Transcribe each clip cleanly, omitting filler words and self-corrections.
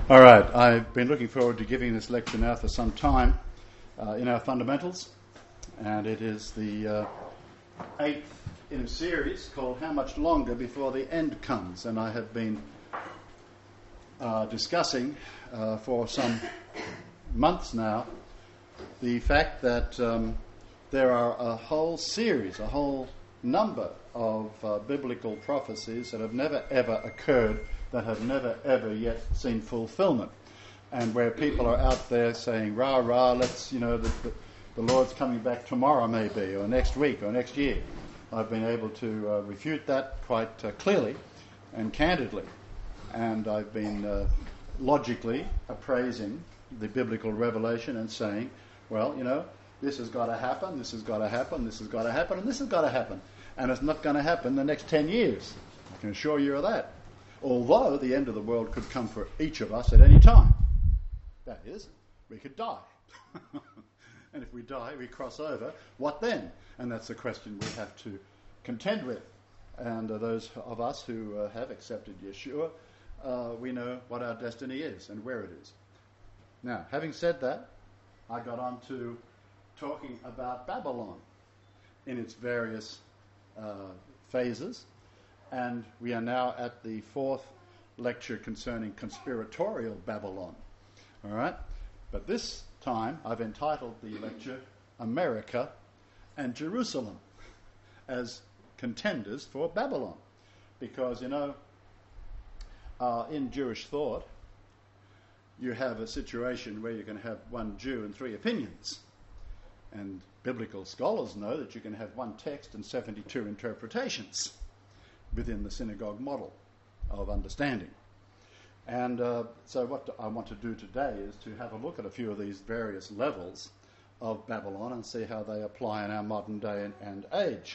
All right, I've been looking forward to giving this lecture now for some time in our fundamentals, and it is the eighth in a series called How Much Longer Before the End Comes, and I have been discussing for some months now the fact that there are a whole series, a whole number of biblical prophecies that have never ever occurred, that have never ever yet seen fulfillment, and where people are out there saying, rah, rah, let's, the Lord's coming back tomorrow maybe, or next week, or next year. I've been able to refute that quite clearly and candidly, and I've been logically appraising the biblical revelation and saying, well, this has got to happen, this has got to happen, this has got to happen, and this has got to happen. And it's not going to happen in the next 10 years. I can assure you of that. Although the end of the world could come for each of us at any time. That is, we could die. And if we die, we cross over, what then? And that's the question we have to contend with. And those of us who have accepted Yeshua, we know what our destiny is and where it is. Now, having said that, I got on to talking about Babylon in its various phases, and we are now at the fourth lecture concerning conspiratorial Babylon. All right? But this time I've entitled the lecture America and Jerusalem as contenders for Babylon. Because, in Jewish thought, you have a situation where you can have one Jew and three opinions. And biblical scholars know that you can have one text and 72 interpretations within the synagogue model of understanding. And so what I want to do today is to have a look at a few of these various levels of Babylon and see how they apply in our modern day and age.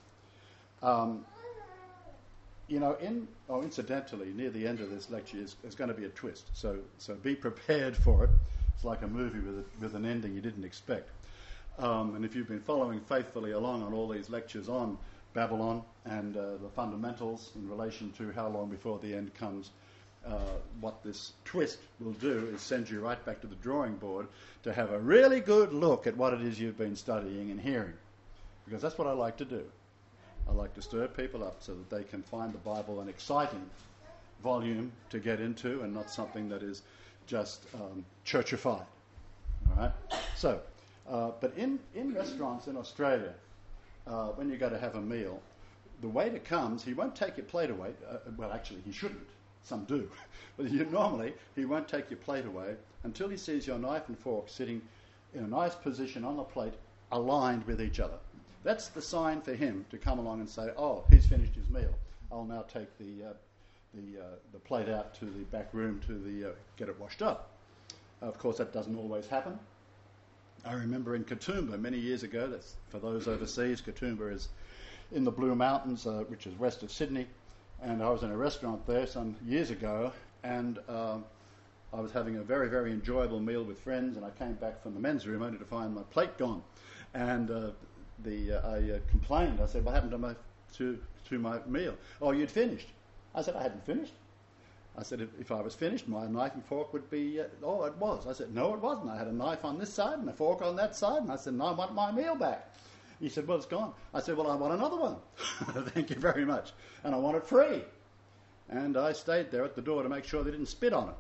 Incidentally, near the end of this lecture is going to be a twist. So be prepared for it. It's like a movie with an ending you didn't expect. And if you've been following faithfully along on all these lectures on Babylon and the fundamentals in relation to how long before the end comes, what this twist will do is send you right back to the drawing board to have a really good look at what it is you've been studying and hearing. Because that's what I like to do. I like to stir people up so that they can find the Bible an exciting volume to get into and not something that is just churchified. All right? So, but in restaurants in Australia, when you go to have a meal, the waiter comes, he won't take your plate away. Well, actually, he shouldn't. Some do. But normally, he won't take your plate away until he sees your knife and fork sitting in a nice position on the plate, aligned with each other. That's the sign for him to come along and say, oh, he's finished his meal. I'll now take the plate out to the back room to get it washed up. Of course, that doesn't always happen. I remember in Katoomba many years ago, that's for those overseas, Katoomba is in the Blue Mountains, which is west of Sydney, and I was in a restaurant there some years ago, and I was having a very, very enjoyable meal with friends, and I came back from the men's room only to find my plate gone. And I complained. I said, what happened to my meal? Oh, you'd finished. I said, I hadn't finished. I said, if I was finished, my knife and fork would be... it was. I said, no, it wasn't. I had a knife on this side and a fork on that side, and I said, no, I want my meal back. He said, well, it's gone. I said, well, I want another one. Thank you very much. And I want it free. And I stayed there at the door to make sure they didn't spit on it.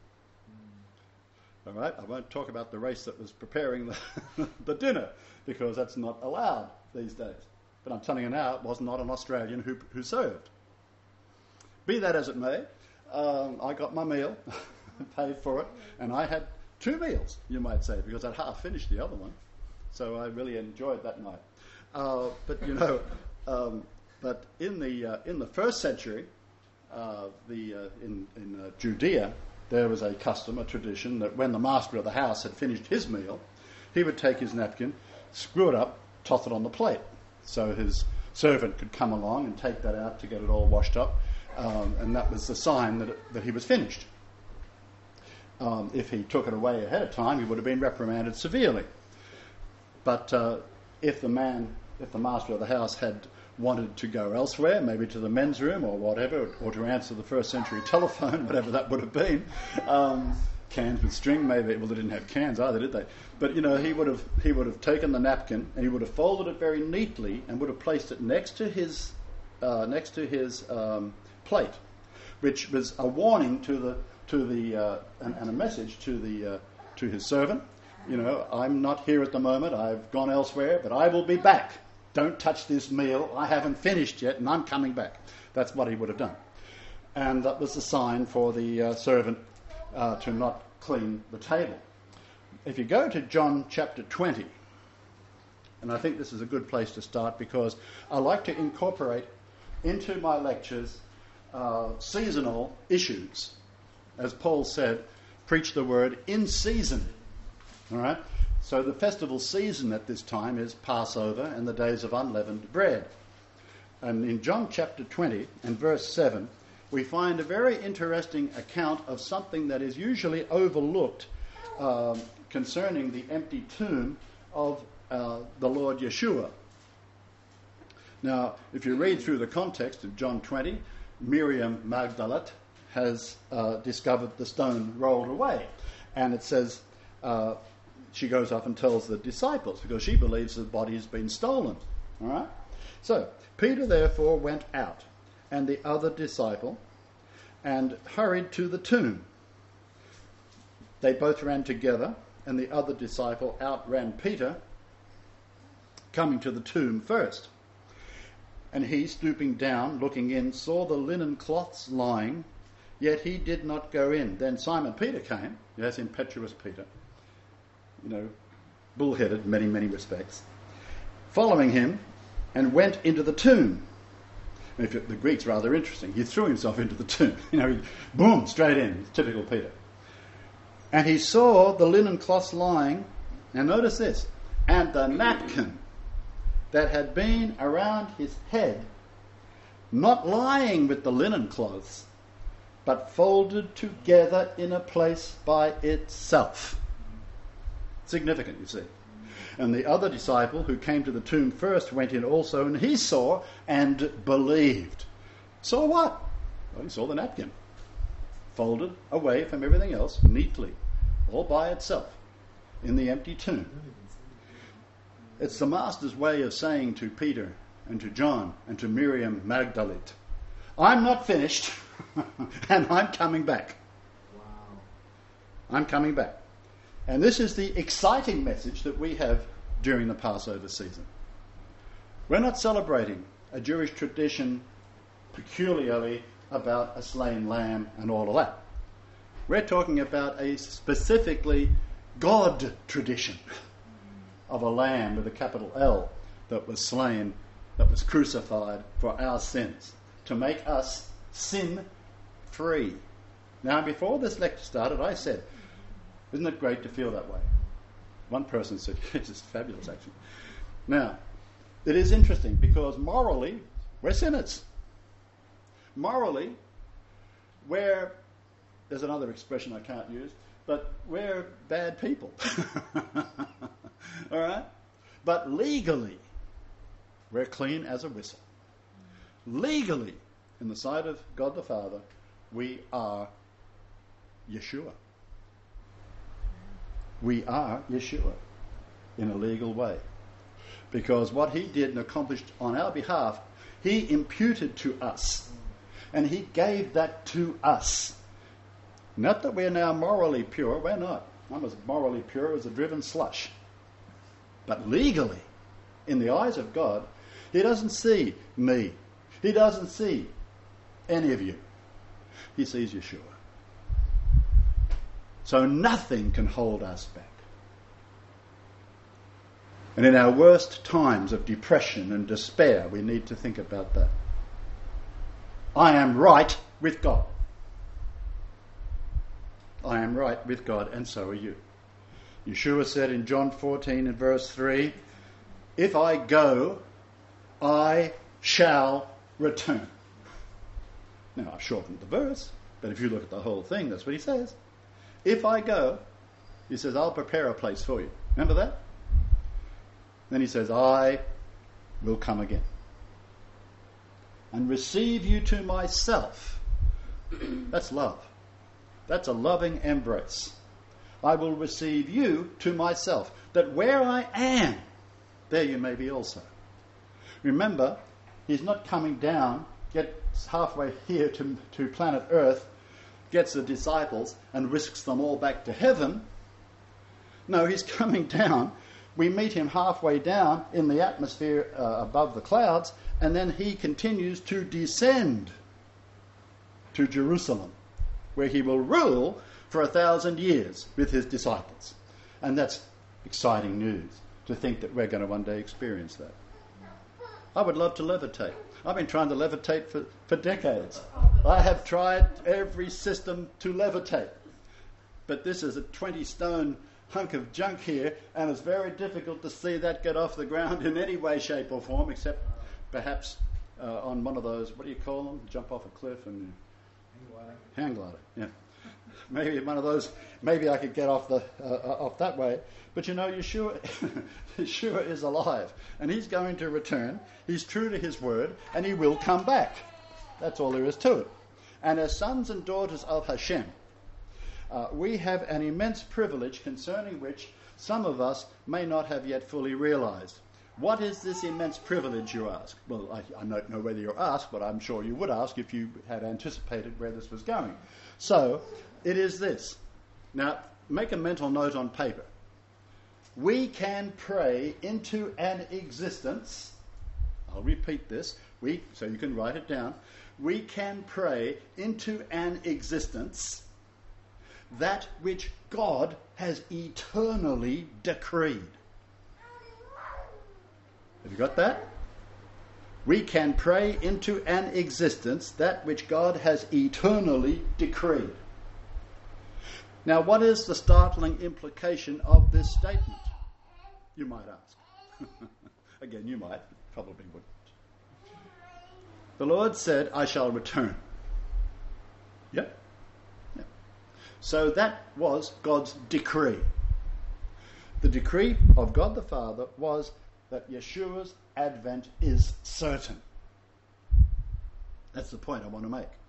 All right? I won't talk about the race that was preparing the dinner, because that's not allowed these days. But I'm telling you now, it was not an Australian who served. Be that as it may, I got my meal, paid for it, and I had two meals, you might say, because I'd half finished the other one. So I really enjoyed that night. But in the first century, in Judea, there was a custom, a tradition, that when the master of the house had finished his meal, he would take his napkin, screw it up, toss it on the plate, so his servant could come along and take that out to get it all washed up, and that was the sign that he was finished. If he took it away ahead of time, he would have been reprimanded severely. But if the master of the house had wanted to go elsewhere, maybe to the men's room or whatever, or to answer the first century telephone, whatever that would have been. Cans with string, maybe. Well, they didn't have cans either, did they? But he would have taken the napkin and he would have folded it very neatly and would have placed it next to his plate, which was a warning and a message to his servant. I'm not here at the moment. I've gone elsewhere, but I will be back. Don't touch this meal. I haven't finished yet, and I'm coming back. That's what he would have done, and that was the sign for the servant to not clean the table. If you go to John chapter 20, and I think this is a good place to start because I like to incorporate into my lectures seasonal issues. As Paul said, preach the word in season. All right? So the festival season at this time is Passover and the days of unleavened bread. And in John chapter 20 and verse 7, we find a very interesting account of something that is usually overlooked concerning the empty tomb of the Lord Yeshua. Now, if you read through the context of John 20, Miriam Magdalene has discovered the stone rolled away. And it says she goes up and tells the disciples because she believes the body has been stolen. All right? So, Peter therefore went out, and the other disciple, and hurried to the tomb. They both ran together, and the other disciple outran Peter, coming to the tomb first. And he, stooping down, looking in, saw the linen cloths lying, yet he did not go in. Then Simon Peter came, yes, impetuous Peter, bullheaded in many, many respects, following him, and went into the tomb. The Greek's rather interesting. He threw himself into the tomb. Boom, straight in. Typical Peter. And he saw the linen cloths lying, and notice this, and the napkin that had been around his head, not lying with the linen cloths, but folded together in a place by itself. Significant, you see. And the other disciple who came to the tomb first went in also, and he saw and believed. Saw what? Well, he saw the napkin, folded away from everything else, neatly, all by itself, in the empty tomb. It's the Master's way of saying to Peter and to John and to Miriam Magdalene, I'm not finished, and I'm coming back. Wow. I'm coming back. And this is the exciting message that we have during the Passover season. We're not celebrating a Jewish tradition peculiarly about a slain lamb and all of that. We're talking about a specifically God tradition of a lamb with a capital L that was slain, that was crucified for our sins, to make us sin-free. Now, before this lecture started, I said, isn't it great to feel that way? One person said, yes, it's fabulous, actually. Now, it is interesting because morally, we're sinners. Morally, there's another expression I can't use, but we're bad people. All right? But legally, we're clean as a whistle. Legally, in the sight of God the Father, we are Yeshua. We are Yeshua in a legal way. Because what he did and accomplished on our behalf, he imputed to us. And he gave that to us. Not that we're now morally pure, we're not. I'm as morally pure as a driven slush. But legally, in the eyes of God, he doesn't see me. He doesn't see any of you. He sees Yeshua. So nothing can hold us back. And in our worst times of depression and despair, we need to think about that. I am right with God. I am right with God, and so are you. Yeshua said in John 14 and verse 3, if I go, I shall return. Now, I've shortened the verse, but if you look at the whole thing, that's what he says. If I go, he says, I'll prepare a place for you. Remember that? Then he says, I will come again. and receive you to myself. That's love. That's a loving embrace. I will receive you to myself, that where I am, there you may be also. Remember, he's not coming down, gets halfway here to planet Earth, gets the disciples and whisks them all back to heaven. No, he's coming down. We meet him halfway down in the atmosphere above the clouds, and then he continues to descend to Jerusalem, where he will rule for 1,000 years with his disciples. And that's exciting news, to think that we're going to one day experience that. I would love to levitate. I've been trying to levitate for decades. I have tried every system to levitate. But this is a 20-stone hunk of junk here, and it's very difficult to see that get off the ground in any way, shape or form, except perhaps on one of those, what do you call them? Jump off a cliff and... Hang glider. Yeah. Maybe one of those, maybe I could get off that way. But you know, Yeshua is alive, and he's going to return. He's true to his word, and he will come back. That's all there is to it. And as sons and daughters of Hashem, we have an immense privilege concerning which some of us may not have yet fully realized. What is this immense privilege, you ask? Well, I don't know whether you'll ask, but I'm sure you would ask if you had anticipated where this was going. So, it is this. Now, make a mental note on paper. We can pray into an existence. I'll repeat this, so you can write it down. We can pray into an existence that which God has eternally decreed. Have you got that? We can pray into an existence that which God has eternally decreed. Now, what is the startling implication of this statement? You might ask. Again, you might, probably wouldn't. The Lord said, I shall return. Yep. So that was God's decree. The decree of God the Father was that Yeshua's advent is certain. That's the point I want to make.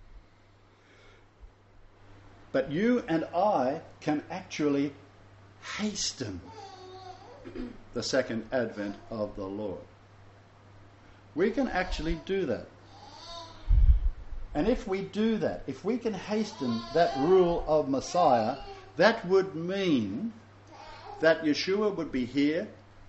But you and I can actually hasten the second advent of the Lord. We can actually do that. And if we do that, if we can hasten that rule of Messiah, that would mean that Yeshua would be here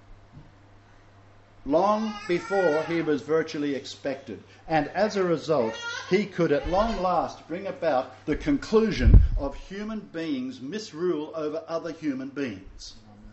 long before he was virtually expected. And as a result, he could at long last bring about the conclusion of human beings' misrule over other human beings.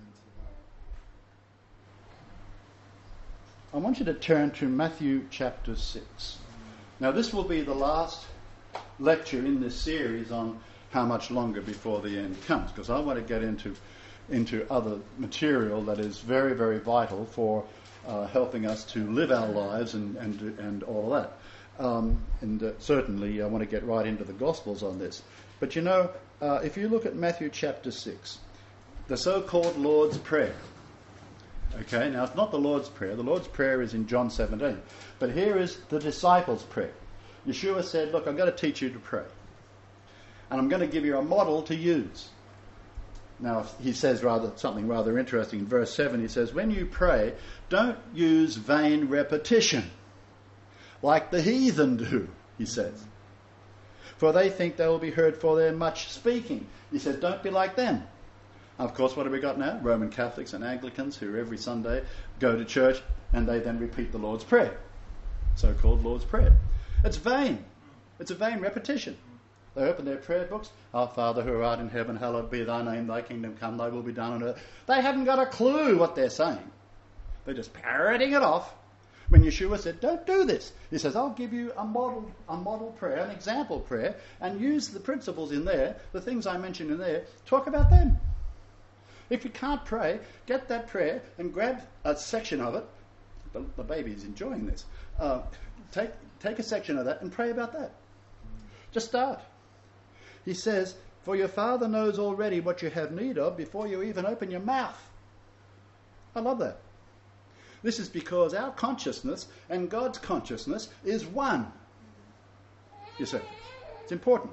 I want you to turn to Matthew chapter 6. Now, this will be the last lecture in this series on how much longer before the end comes, because I want to get into other material that is very, very vital for helping us to live our lives and all that. Certainly I want to get right into the Gospels on this. But you know, if you look at Matthew chapter 6, the so-called Lord's Prayer. Okay, now it's not the Lord's Prayer. The Lord's Prayer is in John 17. But here is the disciples' prayer. Yeshua said, look, I'm going to teach you to pray. And I'm going to give you a model to use. Now, he says something rather interesting. In verse 7, he says, when you pray, don't use vain repetition, like the heathen do, he says. For they think they will be heard for their much speaking. He says, don't be like them. Of course, what have we got now? Roman Catholics and Anglicans who every Sunday go to church and they then repeat the Lord's Prayer, so-called Lord's Prayer. It's vain. It's a vain repetition. They open their prayer books. Our Father who art in heaven, hallowed be thy name, thy kingdom come, thy will be done on earth. They haven't got a clue what they're saying. They're just parroting it off. When Yeshua said, don't do this, he says, I'll give you a model prayer, an example prayer, and use the principles in there, the things I mentioned in there, talk about them. If you can't pray, get that prayer and grab a section of it. The baby's enjoying this. Take a section of that and pray about that. Just start. He says, for your Father knows already what you have need of before you even open your mouth. I love that. This is because our consciousness and God's consciousness is one. You see, it's important.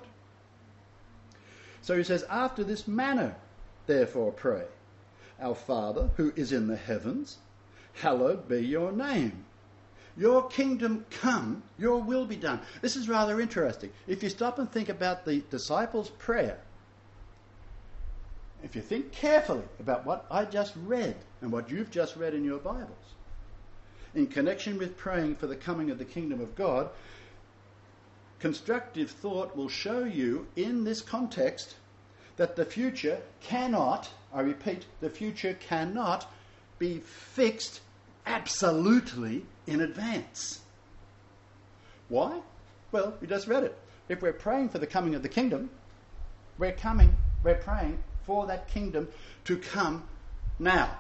So he says, after this manner, therefore pray, our Father who is in the heavens, hallowed be your name. Your kingdom come, your will be done. This is rather interesting. If you stop and think about the disciples' prayer, if you think carefully about what I just read and what you've just read in your Bibles, in connection with praying for the coming of the kingdom of God, constructive thought will show you in this context that the future cannot, I repeat, the future cannot be fixed absolutely in advance. Why? Well, we just read it. If we're praying for the coming of the kingdom, we're praying for that kingdom to come now.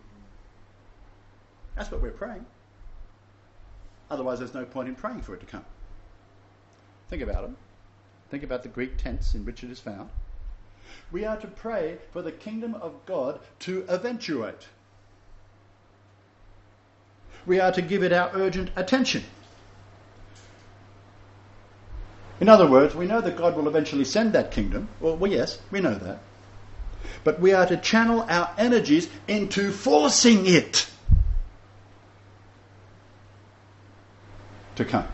That's what we're praying. Otherwise, there's no point in praying for it to come. Think about it. Think about the Greek tense in which it is found. We are to pray for the kingdom of God to eventuate. We are to give it our urgent attention. In other words, we know that God will eventually send that kingdom. Well, yes, we know that. But we are to channel our energies into forcing it to come.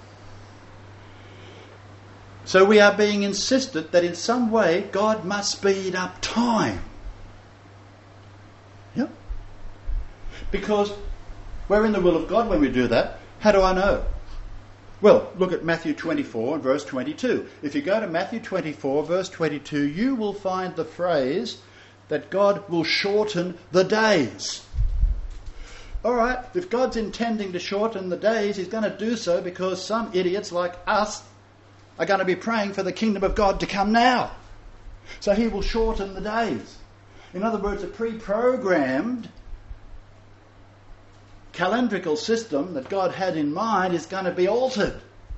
So we are being insisted that in some way God must speed up time. Yep. Because we're in the will of God when we do that. How do I know? Well, look at Matthew 24 and verse 22. If you go to Matthew 24, verse 22, you will find the phrase that God will shorten the days. All right, if God's intending to shorten the days, he's going to do so because some idiots like us are going to be praying for the kingdom of God to come now. So he will shorten the days. In other words, a pre-programmed calendrical system that God had in mind is going to be altered.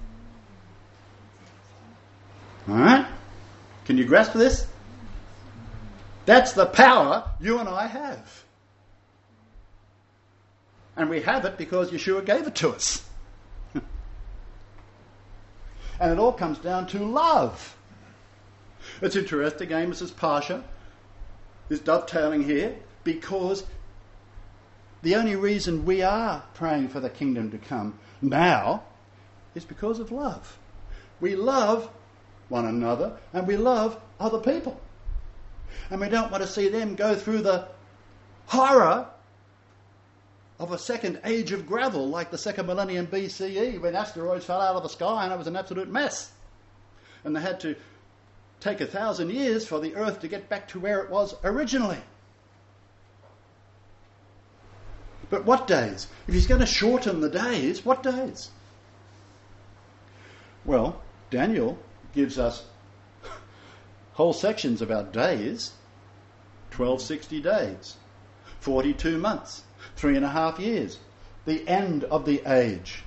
All right? Can you grasp this? That's the power you and I have. And we have it because Yeshua gave it to us. And it all comes down to love. It's interesting, Amos's Parsha is dovetailing here because the only reason we are praying for the kingdom to come now is because of love. We love one another and we love other people. And we don't want to see them go through the horror of a second age of gravel like the second millennium BCE when asteroids fell out of the sky and it was an absolute mess. And they had to take 1,000 years for the earth to get back to where it was originally. But what days? If he's going to shorten the days, what days? Well, Daniel gives us whole sections about days. 1260 days, 42 months, 3.5 years, the end of the age.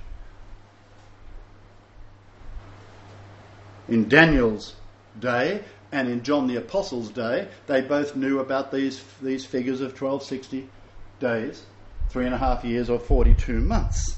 In Daniel's day and in John the Apostle's day, they both knew about these figures of 1260 days, 3.5 years or 42 months.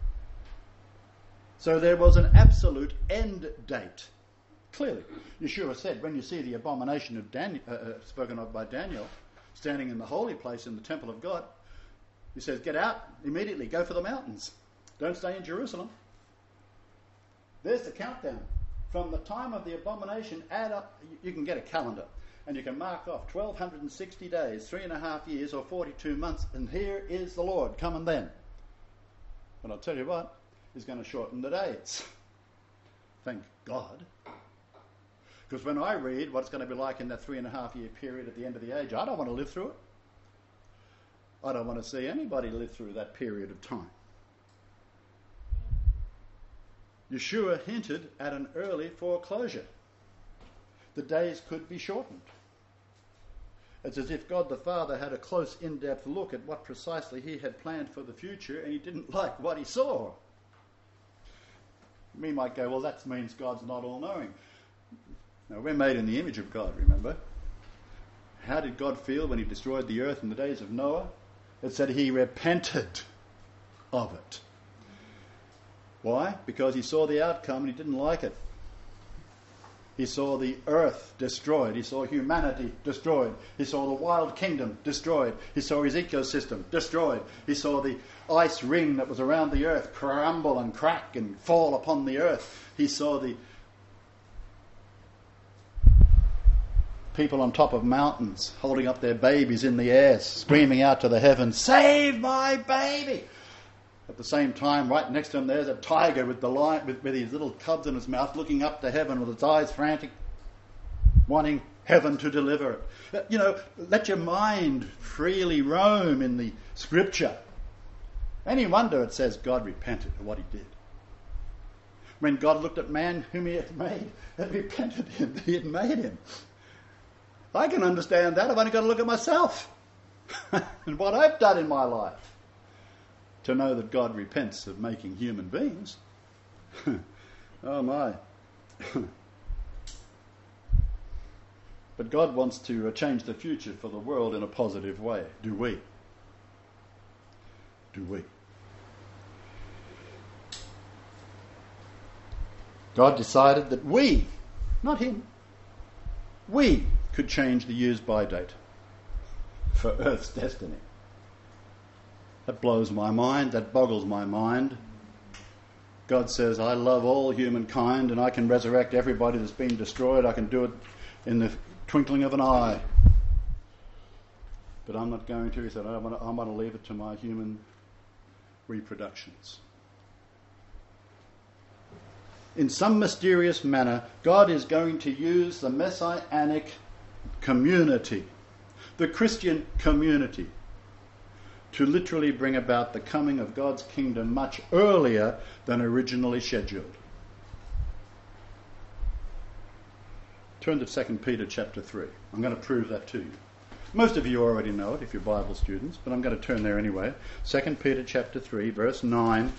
So there was an absolute end date. Clearly, Yeshua said, when you see the abomination of Daniel, spoken of by Daniel, standing in the holy place in the temple of God, he says, get out immediately, go for the mountains. Don't stay in Jerusalem. There's the countdown. From the time of the abomination, add up, you can get a calendar, and you can mark off 1,260 days, 3.5 years or 42 months, and here is the Lord, coming then. But I'll tell you what, he's going to shorten the days. Thank God. Because when I read what it's going to be like in that 3.5 year period at the end of the age, I don't want to live through it. I don't want to see anybody live through that period of time. Yeshua hinted at an early foreclosure. The days could be shortened. It's as if God the Father had a close, in-depth look at what precisely he had planned for the future and he didn't like what he saw. We might go, well, that means God's not all-knowing. Now, we're made in the image of God, remember? How did God feel when he destroyed the earth in the days of Noah? It said he repented. of it. Why? Because he saw the outcome and he didn't like it. He saw the earth destroyed. He saw humanity destroyed. He saw the wild kingdom destroyed. He saw his ecosystem destroyed. He saw the ice ring that was around the earth crumble and crack and fall upon the earth. He saw the people on top of mountains holding up their babies in the air, screaming out to the heavens, "Save my baby!" At the same time, right next to him, there's a tiger with the lion, with his little cubs in his mouth, looking up to heaven with its eyes frantic, wanting heaven to deliver it. Let your mind freely roam in the Scripture. Any wonder it says God repented of what he did. When God looked at man whom he had made and repented him that he had made him. I can understand that. I've only got to look at myself and what I've done in my life to know that God repents of making human beings. Oh my. But God wants to change the future for the world in a positive way. Do we? Do we? God decided that we, not him, we could change the use by date for Earth's destiny. That blows my mind, that boggles my mind. God says, I love all humankind and I can resurrect everybody that's been destroyed. I can do it in the twinkling of an eye. But I'm not going to. He said, I'm going to leave it to my human reproductions. In some mysterious manner, God is going to use the messianic community, the Christian community, to literally bring about the coming of God's kingdom much earlier than originally scheduled. Turn to 2 Peter chapter 3. I'm going to prove that to you. Most of you already know it if you're Bible students, but I'm going to turn there anyway. 2 Peter chapter 3, verse 9.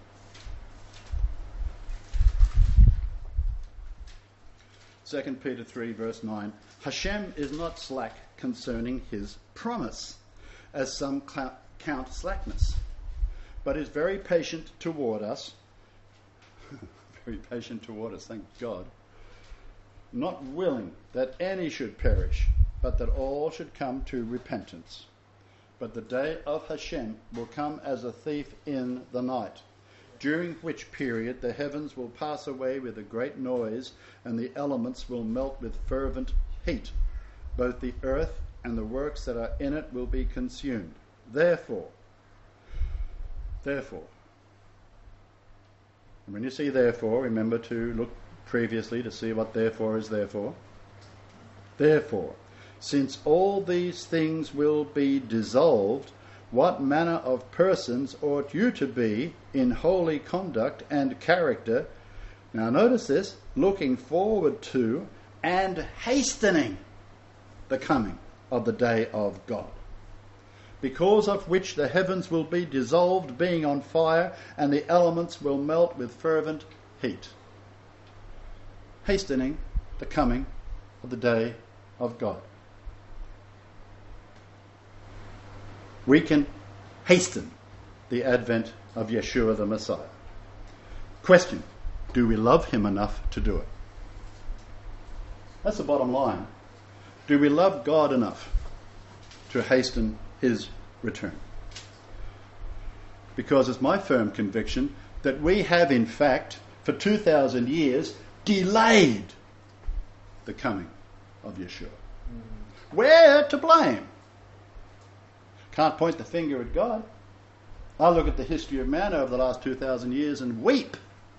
2 Peter 3, verse 9. Hashem is not slack concerning his promise, as some count slackness, but is very patient toward us. Very patient toward us, thank God. Not willing that any should perish, but that all should come to repentance. But the day of Hashem will come as a thief in the night, during which period the heavens will pass away with a great noise, and the elements will melt with fervent heat. Both the earth and the works that are in it will be consumed. Therefore, and when you see therefore, remember to look previously to see what therefore is therefore. Therefore, since all these things will be dissolved, what manner of persons ought you to be in holy conduct and character? Now notice this, looking forward to and hastening the coming of the day of God, because of which the heavens will be dissolved, being on fire, and the elements will melt with fervent heat. Hastening the coming of the day of God. We can hasten the advent of Yeshua the Messiah. Question, do we love him enough to do it? That's the bottom line. Do we love God enough to hasten his return? Because it's my firm conviction that we have in fact for 2,000 years delayed the coming of Yeshua. We're to blame. Can't point the finger at God. I look at the history of man over the last 2,000 years and weep.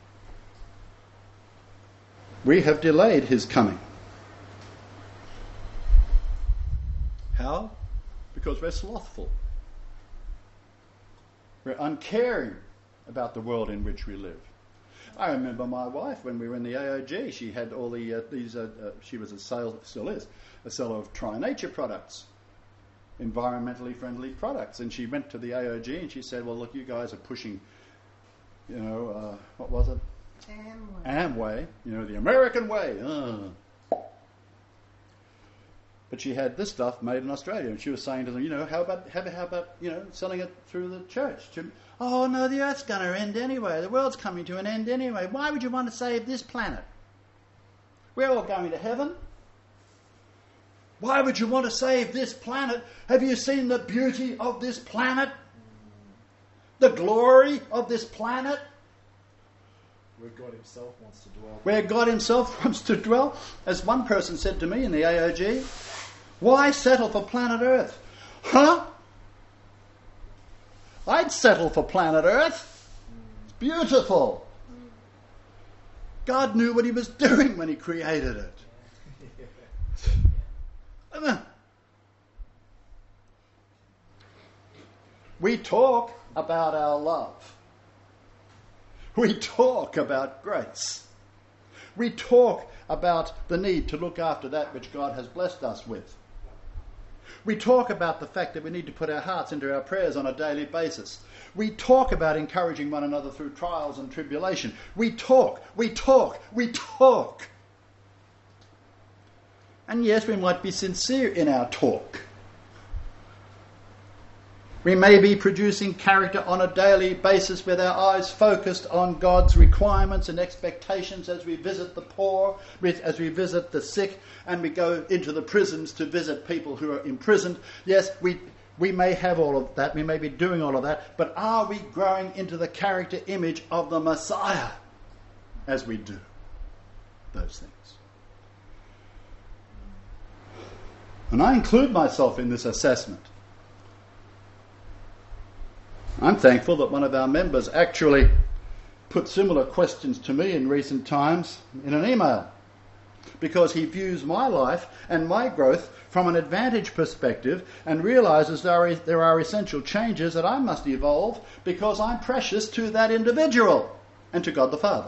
We have delayed his coming. How? Because we're slothful. We're uncaring about the world in which we live. I remember my wife when we were in the AOG. She had all the she was still is a seller of Tri-Nature products, environmentally friendly products, and she went to the AOG and she said, "Well, look, you guys are pushing, what was it? Amway, the American way." but she had this stuff made in Australia, and she was saying to them, how about selling it through the church? Oh no, the earth's going to end anyway. The world's coming to an end anyway. Why would you want to save this planet? We're all going to heaven. Why would you want to save this planet? Have you seen the beauty of this planet? The glory of this planet? Where God himself wants to dwell. Where God himself wants to dwell. As one person said to me in the AOG, why settle for planet Earth? Huh? I'd settle for planet Earth. It's beautiful. God knew what he was doing when he created it. We talk about our love. We talk about grace. We talk about the need to look after that which God has blessed us with. We talk about the fact that we need to put our hearts into our prayers on a daily basis. We talk about encouraging one another through trials and tribulation. We talk. And yes, we might be sincere in our talk. We may be producing character on a daily basis with our eyes focused on God's requirements and expectations as we visit the poor, as we visit the sick, and we go into the prisons to visit people who are imprisoned. Yes, we may have all of that, we may be doing all of that, but are we growing into the character image of the Messiah as we do those things? And I include myself in this assessment. I'm thankful that one of our members actually put similar questions to me in recent times in an email, because he views my life and my growth from an advantage perspective and realises there are essential changes that I must evolve because I'm precious to that individual and to God the Father.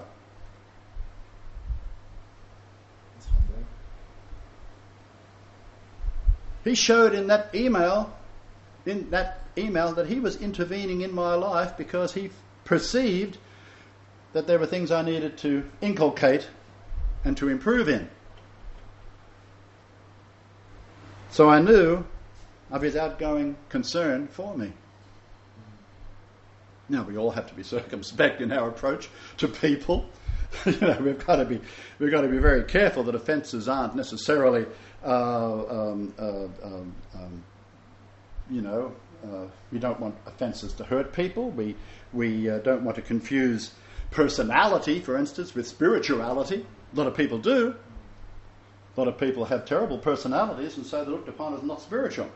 He showed in that email that he was intervening in my life because he perceived that there were things I needed to inculcate and to improve in. So I knew of his outgoing concern for me. Now, we all have to be circumspect in our approach to people. We've got to be very careful that offences aren't necessarily we don't want offences to hurt people. We don't want to confuse personality, for instance, with spirituality. A lot of people do. A lot of people have terrible personalities and so they're looked upon as not spiritual.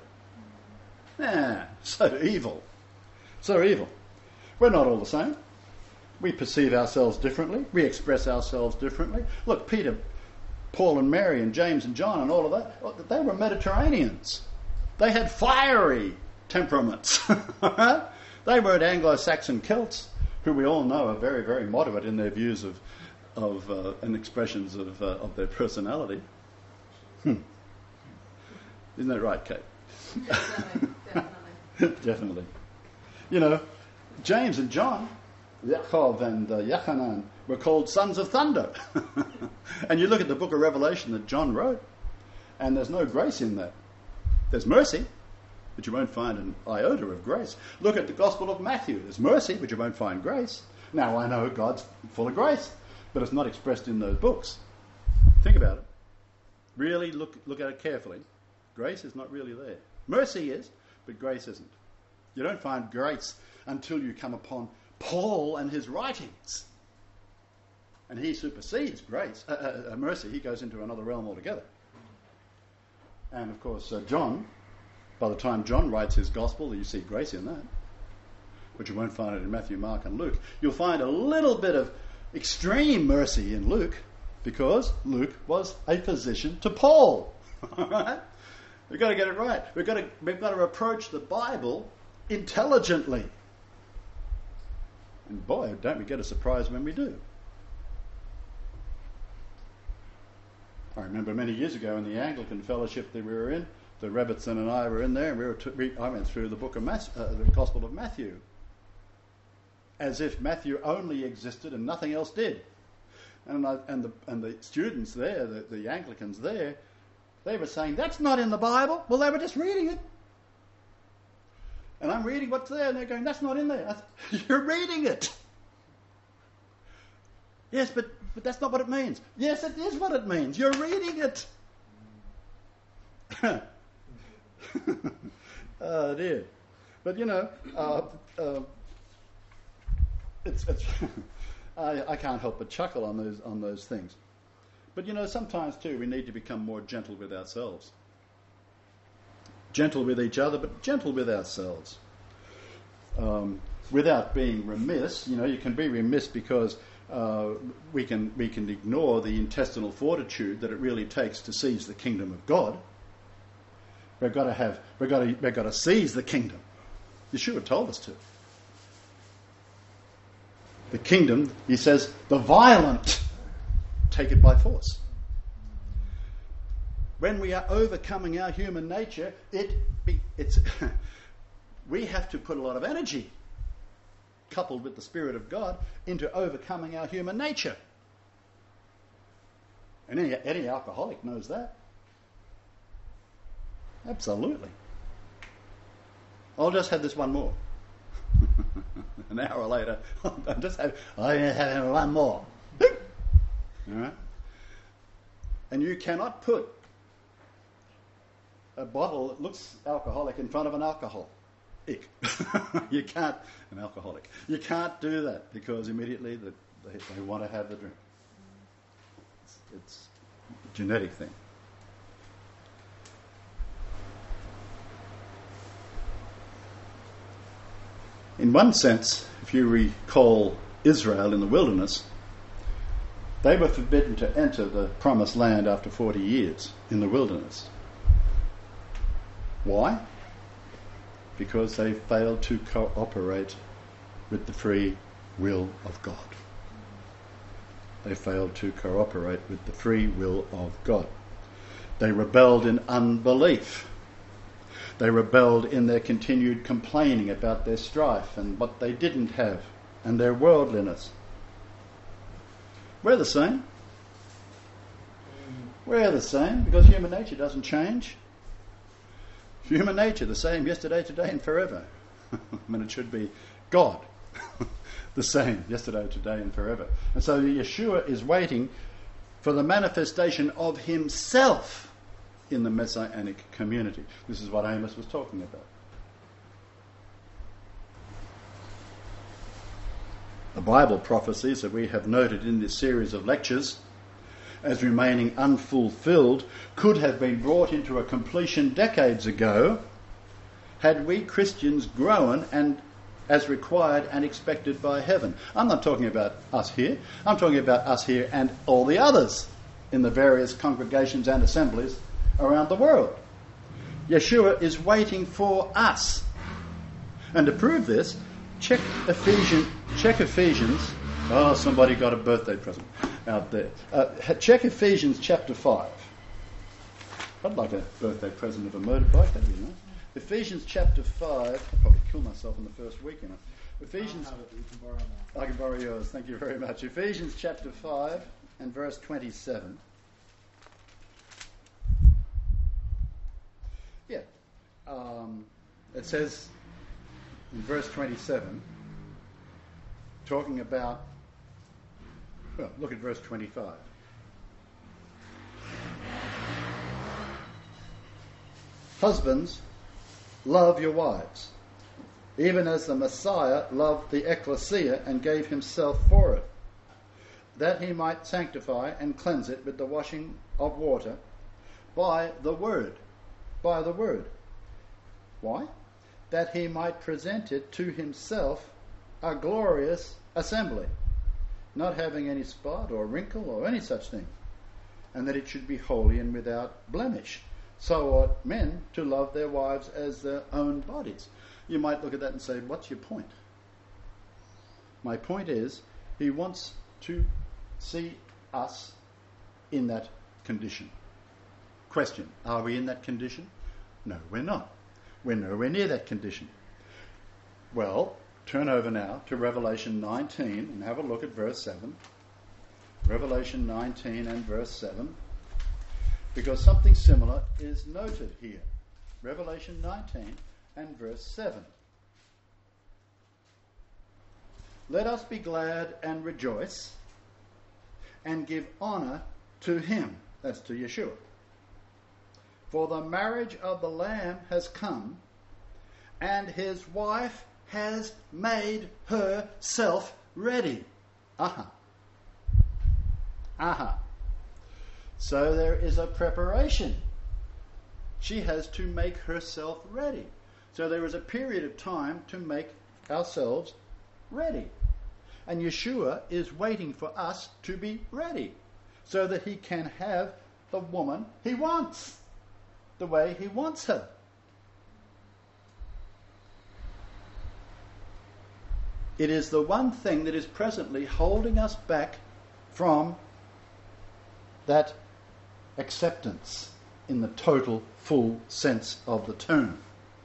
So evil. So evil. We're not all the same. We perceive ourselves differently. We express ourselves differently. Look, Peter, Paul and Mary and James and John and all of that, they were Mediterraneans. They had fiery temperaments. They weren't Anglo-Saxon Celts, who we all know are very, very moderate in their views of and expressions of their personality. Isn't that right, Kate? Definitely. James and John, Yaakov and Yochanan, were called sons of thunder. And you look at the book of Revelation that John wrote, and there's no grace in that. There's mercy, but you won't find an iota of grace. Look at the Gospel of Matthew. There's mercy, but you won't find grace. Now, I know God's full of grace, but it's not expressed in those books. Think about it. Really look at it carefully. Grace is not really there. Mercy is, but grace isn't. You don't find grace until you come upon Paul and his writings. And he supersedes grace, mercy. He goes into another realm altogether. And of course, John, by the time John writes his gospel, you see grace in that. But you won't find it in Matthew, Mark and Luke. You'll find a little bit of extreme mercy in Luke, because Luke was a physician to Paul. We've got to get it right. We've got to approach the Bible intelligently. And boy, don't we get a surprise when we do. I remember many years ago in the Anglican fellowship that we were in, the Robertson and I were in there, and I went through the book of the Gospel of Matthew, as if Matthew only existed and nothing else did. And the students there, the Anglicans there, They were saying, that's not in the Bible. Well, they were just reading it. And I'm reading what's there, and they're going, that's not in there. You're reading it. Yes, but that's not what it means. Yes, it is what it means. You're reading it. Oh, dear. But, it's I can't help but chuckle on those things. But, sometimes, too, we need to become more gentle with ourselves. Gentle with each other, but gentle with ourselves. Without being remiss, you can be remiss because we can ignore the intestinal fortitude that it really takes to seize the kingdom of God. We've got to seize the kingdom. Yeshua told us to. The kingdom, he says, the violent take it by force. When we are overcoming our human nature, we have to put a lot of energy, coupled with the Spirit of God, into overcoming our human nature. And any alcoholic knows that. Absolutely. I'll just have this one more. An hour later, I have one more. All right? And you cannot put a bottle that looks alcoholic in front of an alcoholic. You can't, an alcoholic. You can't do that because immediately they want to have the drink. It's a genetic thing. In one sense, if you recall Israel in the wilderness, they were forbidden to enter the promised land after 40 years in the wilderness. Why? Because they failed to cooperate with the free will of God. They failed to cooperate with the free will of God. They rebelled in unbelief. They rebelled in their continued complaining about their strife and what they didn't have and their worldliness. We're the same. We're the same because human nature doesn't change. Human nature, the same yesterday, today and forever. I mean, it should be God. The same yesterday, today and forever. And so Yeshua is waiting for the manifestation of himself in the Messianic community. This is what Amos was talking about. The Bible prophecies that we have noted in this series of lectures as remaining unfulfilled could have been brought into a completion decades ago had we Christians grown and as required and expected by heaven. I'm not talking about us here. I'm talking about us here and all the others in the various congregations and assemblies around the world. Yeshua is waiting for us. And to prove this, check Ephesians. Oh, somebody got a birthday present out there. Check Ephesians chapter 5. I'd like a birthday present of a motorbike, that'd be nice. Ephesians chapter 5. I'll probably kill myself in the first week, Ephesians. I can borrow yours. Thank you very much. Ephesians chapter 5 and verse 27. Yeah. It says in verse 27, talking about, well, look at verse 25. Husbands, love your wives, even as the Messiah loved the ecclesia and gave himself for it, that he might sanctify and cleanse it with the washing of water by the word. By the word. Why? That he might present it to himself a glorious assembly, not having any spot or wrinkle or any such thing, and that it should be holy and without blemish. So ought men to love their wives as their own bodies. You might look at that and say, what's your point? My point is, he wants to see us in that condition. Question, are we in that condition? No, we're not. We're nowhere near that condition. Well, turn over now to Revelation 19 and have a look at verse 7. Revelation 19 and verse 7. because something similar is noted here. Revelation 19 and verse 7. Let us be glad and rejoice and give honour to him. That's to Yeshua. For the marriage of the Lamb has come, and his wife has made herself ready. Aha. Aha. So there is a preparation. She has to make herself ready. So there is a period of time to make ourselves ready. And Yeshua is waiting for us to be ready so that he can have the woman he wants, the way he wants her. It is the one thing that is presently holding us back from that acceptance in the total, full sense of the term.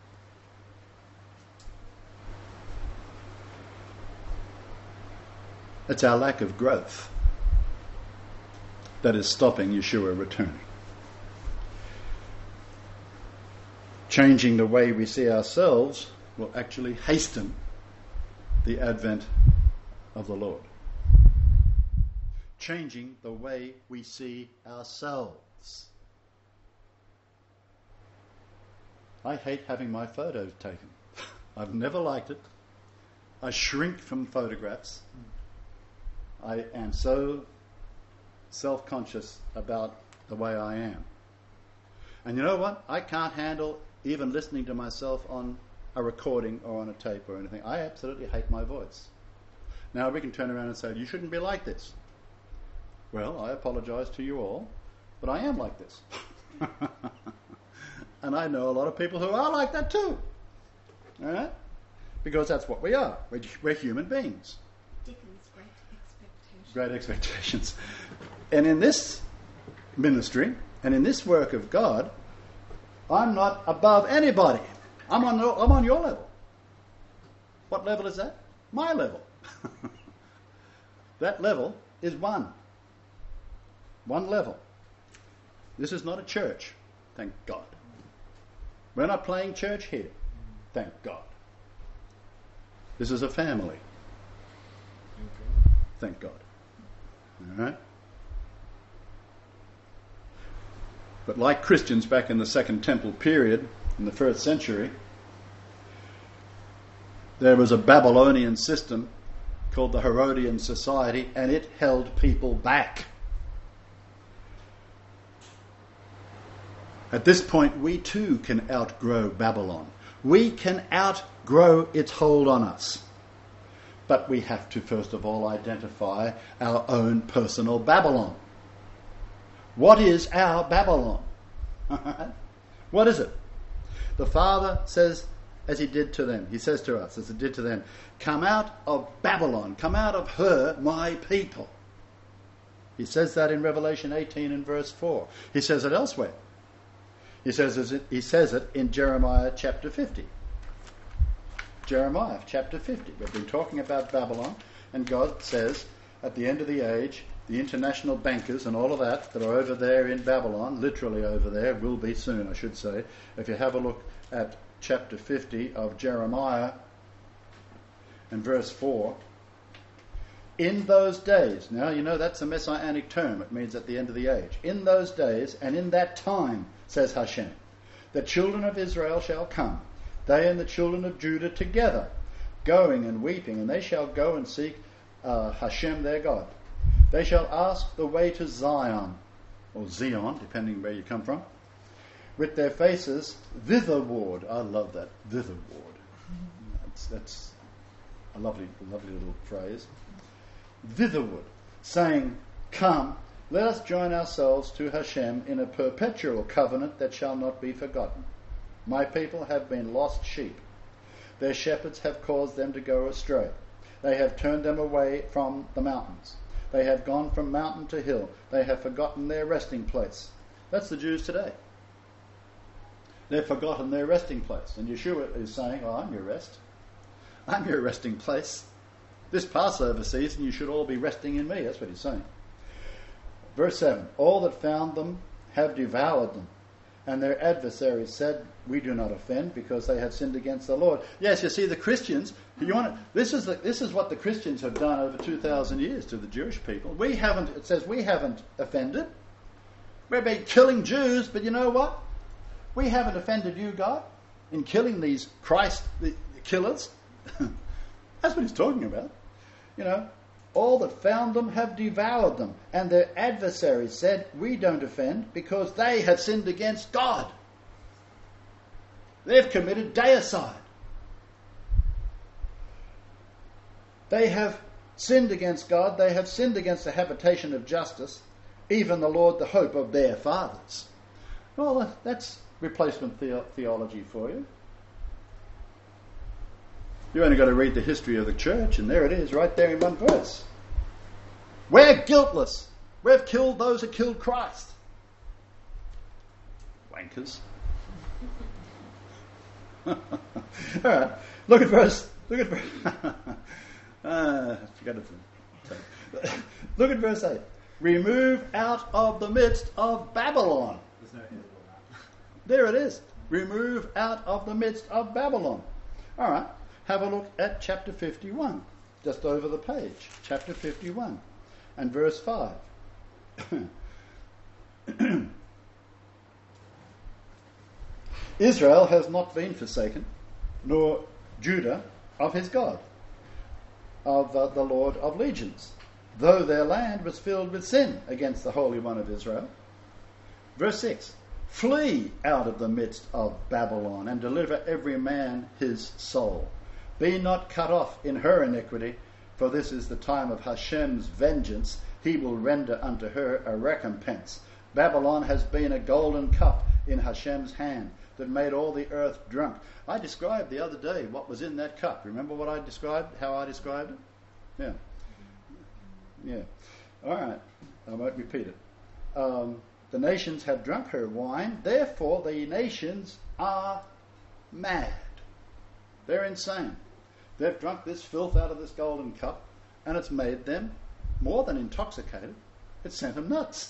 It's our lack of growth that is stopping Yeshua returning. Changing the way we see ourselves will actually hasten the advent of the Lord. Changing the way we see ourselves. I hate having my photos taken. I've never liked it. I shrink from photographs. I am so self-conscious about the way I am. And you know what? I can't handle even listening to myself on a recording or on a tape or anything. I absolutely hate my voice. Now we can turn around and say, you shouldn't be like this. Well, I apologise to you all, but I am like this. And I know a lot of people who are like that too. All right? Because that's what we are. We're human beings. Dickens' Great Expectations. Great expectations. And in this ministry and in this work of God, I'm not above anybody. I'm on your level. What level is that? My level. That level is one. One level. This is not a church. Thank God. We're not playing church here. Thank God. This is a family. Thank God. All right? But like Christians back in the Second Temple period, in the 1st century, there was a Babylonian system called the Herodian Society, and it held people back. At this point, we too can outgrow Babylon. We can outgrow its hold on us. But we have to first of all identify our own personal Babylon. What is our Babylon? What is it? The Father says, as he did to them, he says to us, as he did to them, come out of Babylon, come out of her, my people. He says that in Revelation 18 and verse 4. He says it elsewhere. He says it in Jeremiah chapter 50. Jeremiah chapter 50. We've been talking about Babylon, and God says at the end of the age, the international bankers and all of that are over there in Babylon, literally over there, will be soon, I should say. If you have a look at chapter 50 of Jeremiah and verse 4, in those days, now you know that's a messianic term, it means at the end of the age. In those days and in that time, says Hashem, the children of Israel shall come, they and the children of Judah together, going and weeping, and they shall go and seek Hashem their God. They shall ask the way to Zion, or Zion, depending where you come from, with their faces thitherward. I love that, thitherward. That's a lovely little phrase. Thitherward, saying, come, let us join ourselves to Hashem in a perpetual covenant that shall not be forgotten. My people have been lost sheep. Their shepherds have caused them to go astray. They have turned them away from the mountains. They have gone from mountain to hill. They have forgotten their resting place. That's the Jews today. They've forgotten their resting place. And Yeshua is saying, oh, I'm your rest. I'm your resting place. This Passover season, you should all be resting in me. That's what he's saying. Verse 7, all that found them have devoured them, and their adversaries said, we do not offend because they have sinned against the Lord. Yes, you see, the Christians, this is what the Christians have done over 2,000 years to the Jewish people. It says we haven't offended. We've been killing Jews, but you know what? We haven't offended you, God, in killing these the killers. That's what he's talking about. You know, all that found them have devoured them, and their adversaries said, we don't offend because they have sinned against God. They've committed deicide. They have sinned against God. They have sinned against the habitation of justice, even the Lord, the hope of their fathers. Well, that's replacement theology for you. You only got to read the history of the church, and there it is, right there in one verse. We're guiltless. We've killed those who killed Christ. Wankers. All right. Look at verse. Look at verse 8. Remove out of the midst of Babylon. There's no end on that. There it is. Remove out of the midst of Babylon. All right. Have a look at chapter 51, just over the page. Chapter 51 and verse 5. Israel has not been forsaken, nor Judah of his God, of the Lord of legions, though their land was filled with sin against the Holy One of Israel. Verse 6. Flee out of the midst of Babylon and deliver every man his soul. Be not cut off in her iniquity, for this is the time of Hashem's vengeance. He will render unto her a recompense. Babylon has been a golden cup in Hashem's hand that made all the earth drunk. I described the other day what was in that cup. Remember what I described, how I described it? Yeah. All right. I won't repeat it. The nations have drunk her wine, therefore the nations are mad. They're insane. They've drunk this filth out of this golden cup, and it's made them more than intoxicated. It sent them nuts.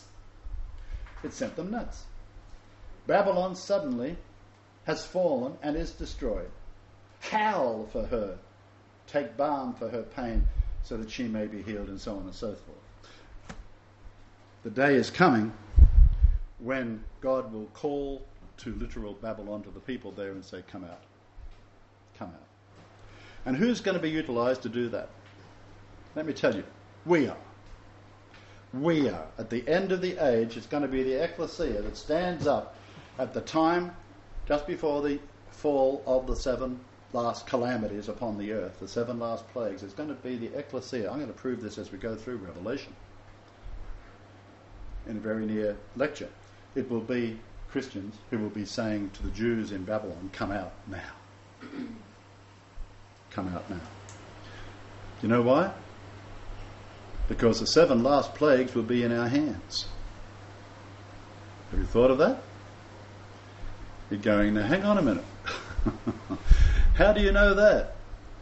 Babylon suddenly has fallen and is destroyed. Howl for her. Take balm for her pain so that she may be healed, and so on and so forth. The day is coming when God will call to literal Babylon to the people there and say, come out. Come out. And who's going to be utilised to do that? Let me tell you, we are. We are. At the end of the age, it's going to be the ecclesia that stands up at the time just before the fall of the 7 last calamities upon the earth, the 7 last plagues. It's going to be the ecclesia. I'm going to prove this as we go through Revelation in a very near lecture. It will be Christians who will be saying to the Jews in Babylon, come out now. Come out now. Do you know why? Because the 7 last plagues will be in our hands. Have you thought of that? You're going, now hang on a minute. How do you know that?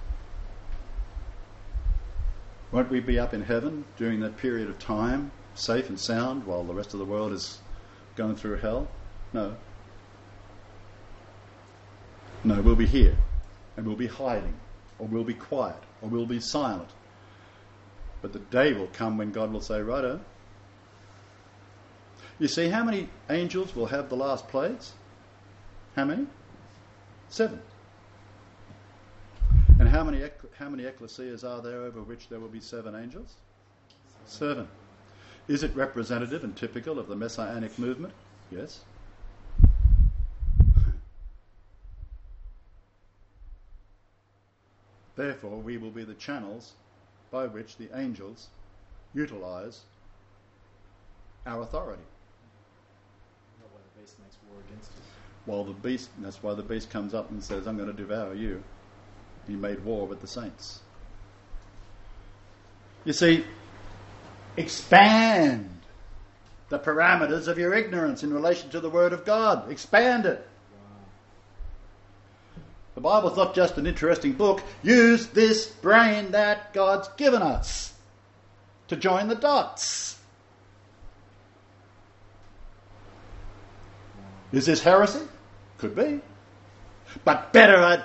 Won't we be up in heaven during that period of time, safe and sound, while the rest of the world is going through hell? No. No, we'll be here, and we'll be hiding, or we'll be quiet, or we'll be silent. But the day will come when God will say, righto. You see, how many angels will have the last plagues? How many? 7. And how many ecclesias are there over which there will be 7 angels? 7. Is it representative and typical of the Messianic movement? Yes. Therefore, we will be the channels by which the angels utilise our authority. Not when the beast makes war against us. While the beast, that's why the beast comes up and says, I'm going to devour you. He made war with the saints. You see, expand the parameters of your ignorance in relation to the Word of God. Expand it. The Bible's not just an interesting book. Use this brain that God's given us to join the dots. Is this heresy? Could be. But better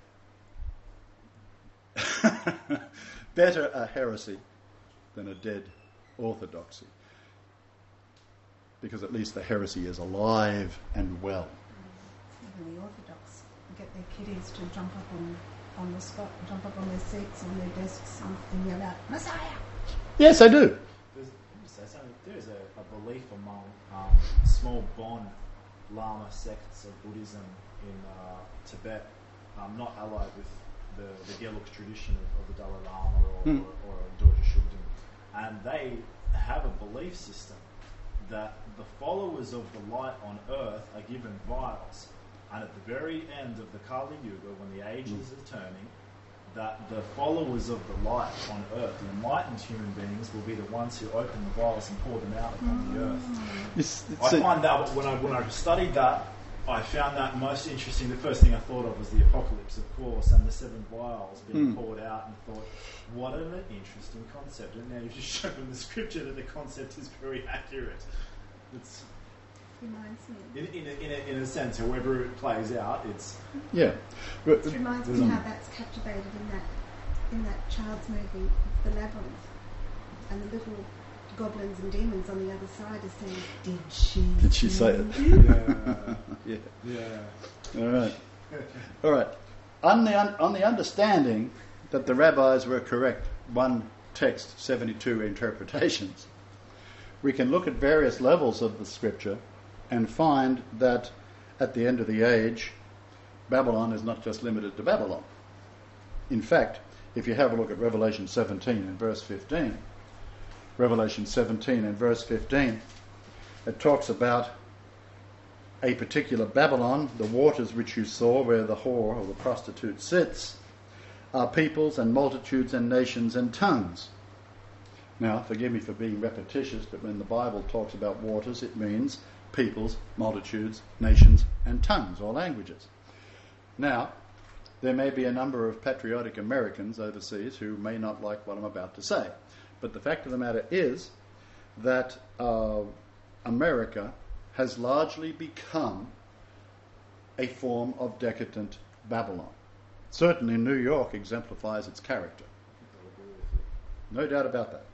a heresy than a dead orthodoxy. Because at least the heresy is alive and well. Even the Orthodox get their kiddies to jump up on the spot, jump up on their seats, on their desks, and yell out, Messiah! Yes, I do. There is a belief among small Bon Lama sects of Buddhism in Tibet, not allied with the Gelug tradition of the Dalai Lama or Dorje Shugden, and they have a belief system that the followers of the light on earth are given vials, and at the very end of the Kali Yuga, when the ages are turning, that the followers of the light on earth, the enlightened human beings, will be the ones who open the vials and pour them out upon the earth. I find that when I studied that, I found that most interesting. The first thing I thought of was the apocalypse, of course, and the 7 vials being poured out, and thought, what an interesting concept. And now you've just shown in the scripture that the concept is very accurate. It's Reminds me. in a sense, however it plays out, it's... Yeah. It reminds me how that's captivated in that child's movie, The Labyrinth, and the little goblins and demons on the other side are saying, Did she say it? Yeah. All right. On the understanding that the rabbis were correct, one text, 72 interpretations, we can look at various levels of the scripture and find that at the end of the age, Babylon is not just limited to Babylon. In fact, if you have a look at Revelation 17 and verse 15, Revelation 17 and verse 15, it talks about a particular Babylon, the waters which you saw where the whore or the prostitute sits, are peoples and multitudes and nations and tongues. Now, forgive me for being repetitious, but when the Bible talks about waters, it means peoples, multitudes, nations, and tongues, or languages. Now, there may be a number of patriotic Americans overseas who may not like what I'm about to say, but the fact of the matter is that America has largely become a form of decadent Babylon. Certainly New York exemplifies its character. No doubt about that.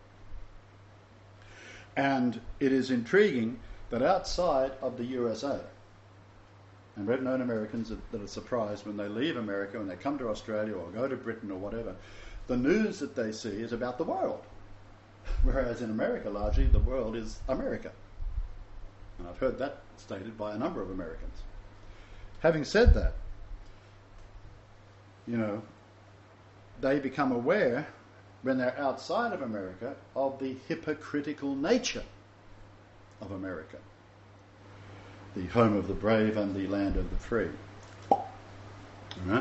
And it is intriguing that outside of the USA, and we've known Americans that are surprised when they leave America, when they come to Australia or go to Britain or whatever, the news that they see is about the world. Whereas in America, largely, the world is America. And I've heard that stated by a number of Americans. Having said that, they become aware, when they're outside of America, of the hypocritical nature of America, the home of the brave and the land of the free. All right?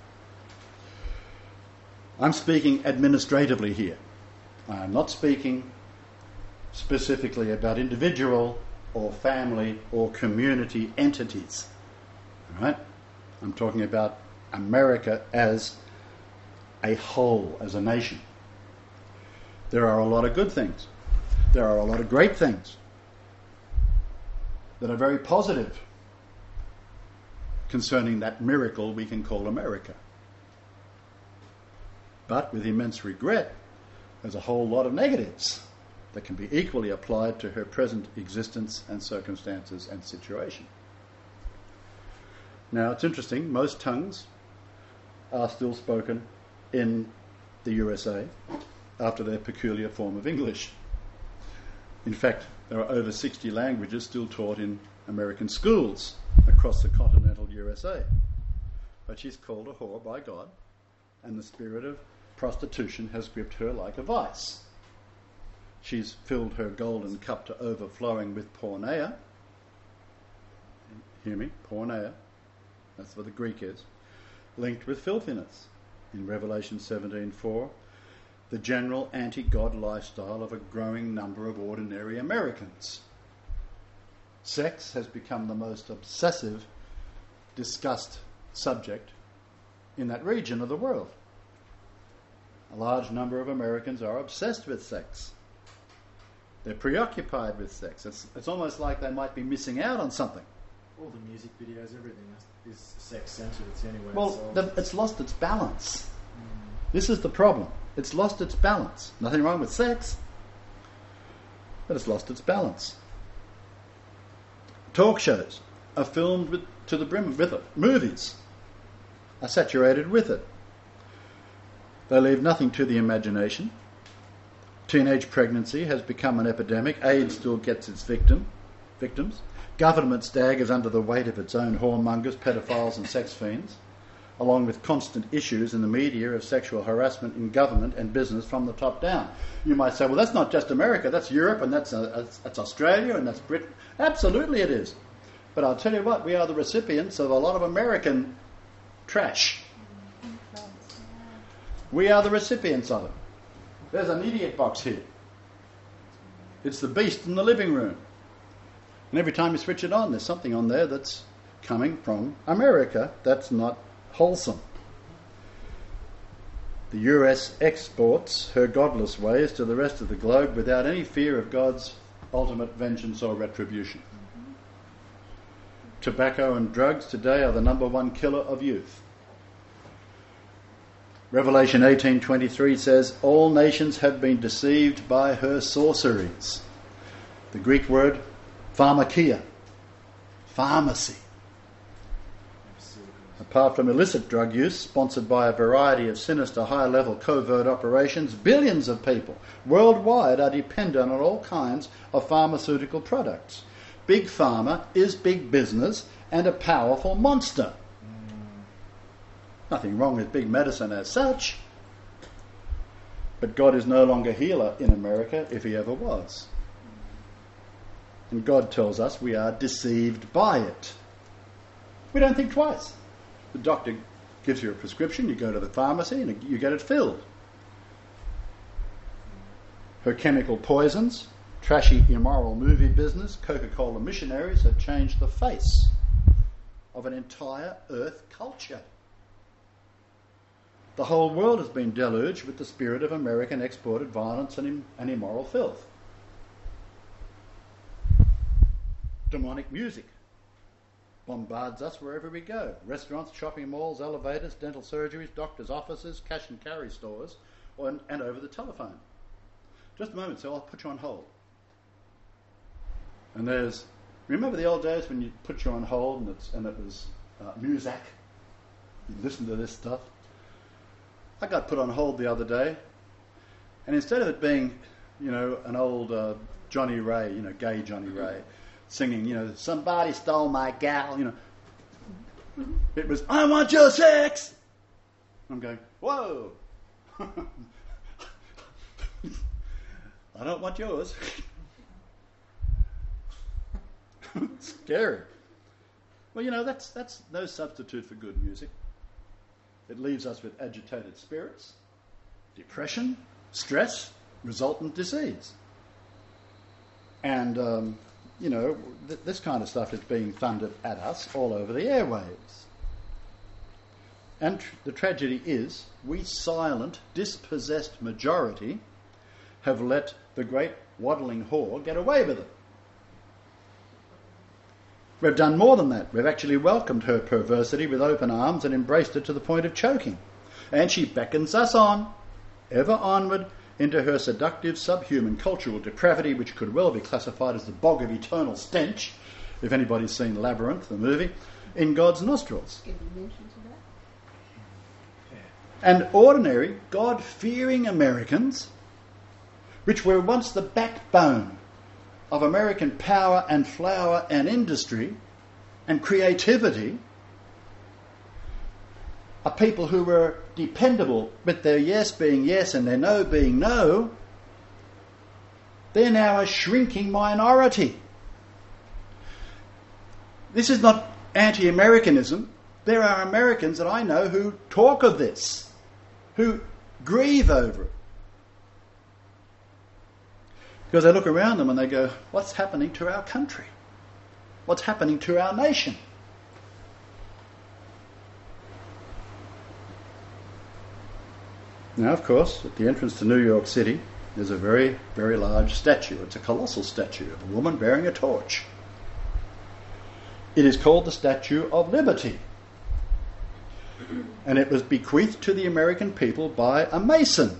I'm speaking administratively here. I'm not speaking specifically about individual or family or community entities. All right? I'm talking about America as a whole, as a nation. There are a lot of good things. There are a lot of great things that are very positive concerning that miracle we can call America. But with immense regret, there's a whole lot of negatives that can be equally applied to her present existence and circumstances and situation. Now, it's interesting, most tongues are still spoken in the USA after their peculiar form of English. In fact, there are over 60 languages still taught in American schools across the continental USA. But she's called a whore by God, and the spirit of prostitution has gripped her like a vice. She's filled her golden cup to overflowing with porneia. Hear me? Porneia. That's what the Greek is. Linked with filthiness. In Revelation 17:4, the general anti-God lifestyle of a growing number of ordinary Americans. Sex has become the most obsessive, discussed subject in that region of the world. A large number of Americans are obsessed with sex. They're preoccupied with sex. It's almost like they might be missing out on something. all the music videos, everything is sex-centered. It's anywhere. Well, it's lost its balance. This is the problem. It's lost its balance. Nothing wrong with sex, but it's lost its balance. Talk shows are filmed to the brim with it. Movies are saturated with it. They leave nothing to the imagination. Teenage pregnancy has become an epidemic. AIDS still gets its victims. Government staggers under the weight of its own whoremongers, pedophiles and sex fiends, along with constant issues in the media of sexual harassment in government and business from the top down. You might say, well, that's not just America, that's Europe and that's Australia and that's Britain. Absolutely it is. But I'll tell you what, we are the recipients of a lot of American trash. We are the recipients of it. There's an idiot box here. It's the beast in the living room. And every time you switch it on, there's something on there that's coming from America that's not wholesome. The US exports her godless ways to the rest of the globe without any fear of God's ultimate vengeance or retribution. Tobacco and drugs today are the number one killer of youth. Revelation 18:23 says, all nations have been deceived by her sorceries. The Greek word pharmakia, pharmacy. Apart from illicit drug use, sponsored by a variety of sinister high-level covert operations, billions of people worldwide are dependent on all kinds of pharmaceutical products. Big Pharma is big business and a powerful monster. Nothing wrong with big medicine as such, but God is no longer healer in America if he ever was. And God tells us we are deceived by it. We don't think twice. The doctor gives you a prescription, you go to the pharmacy and you get it filled. Her chemical poisons, trashy, immoral movie business, Coca-Cola missionaries have changed the face of an entire earth culture. The whole world has been deluged with the spirit of American exported violence and immoral filth. Demonic music bombards us wherever we go. Restaurants, shopping malls, elevators, dental surgeries, doctors' offices, cash and carry stores, and over the telephone. Just a moment, so I'll put you on hold. And remember the old days when you put you on hold and it was Muzak? You listen to this stuff. I got put on hold the other day, and instead of it being, an old Johnny Ray, gay Johnny Ray, singing, somebody stole my gal, it was, I want your sex! I'm going, whoa! I don't want yours. Scary. Well, that's no substitute for good music. It leaves us with agitated spirits, depression, stress, resultant disease. And, this kind of stuff is being thundered at us all over the airwaves. And the tragedy is, we silent, dispossessed majority have let the great waddling whore get away with it. We've done more than that. We've actually welcomed her perversity with open arms and embraced it to the point of choking. And she beckons us on, ever onward, into her seductive subhuman cultural depravity, which could well be classified as the bog of eternal stench, if anybody's seen Labyrinth, the movie, in God's nostrils. Give a mention to that. And ordinary, God-fearing Americans, which were once the backbone of American power and flower and industry and creativity, are people who were dependable with their yes being yes and their no being no. They're now a shrinking minority. This is not anti-Americanism. There are Americans that I know who talk of this, who grieve over it. Because they look around them and they go, what's happening to our country? What's happening to our nation? Now, of course, at the entrance to New York City, there's a very, very large statue. It's a colossal statue of a woman bearing a torch. It is called the Statue of Liberty. And it was bequeathed to the American people by a Mason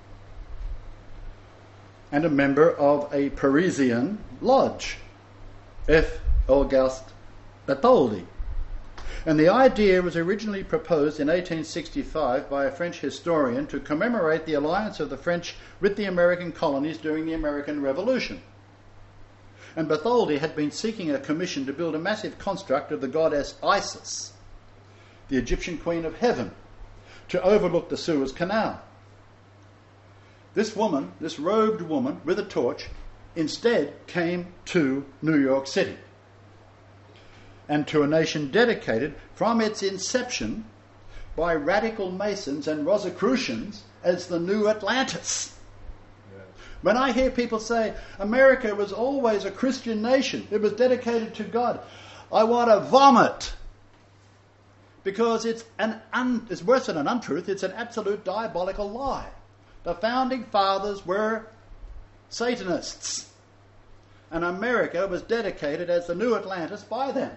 and a member of a Parisian lodge, F. Auguste Bartholdi. And the idea was originally proposed in 1865 by a French historian to commemorate the alliance of the French with the American colonies during the American Revolution. And Bartholdi had been seeking a commission to build a massive construct of the goddess Isis, the Egyptian queen of heaven, to overlook the Suez Canal. This woman, this robed woman with a torch, instead came to New York City and to a nation dedicated from its inception by radical Masons and Rosicrucians as the New Atlantis. Yeah. When I hear people say America was always a Christian nation, it was dedicated to God, I want to vomit. Because it's worse than an untruth, it's an absolute diabolical lie. The founding fathers were Satanists, and America was dedicated as the New Atlantis by them.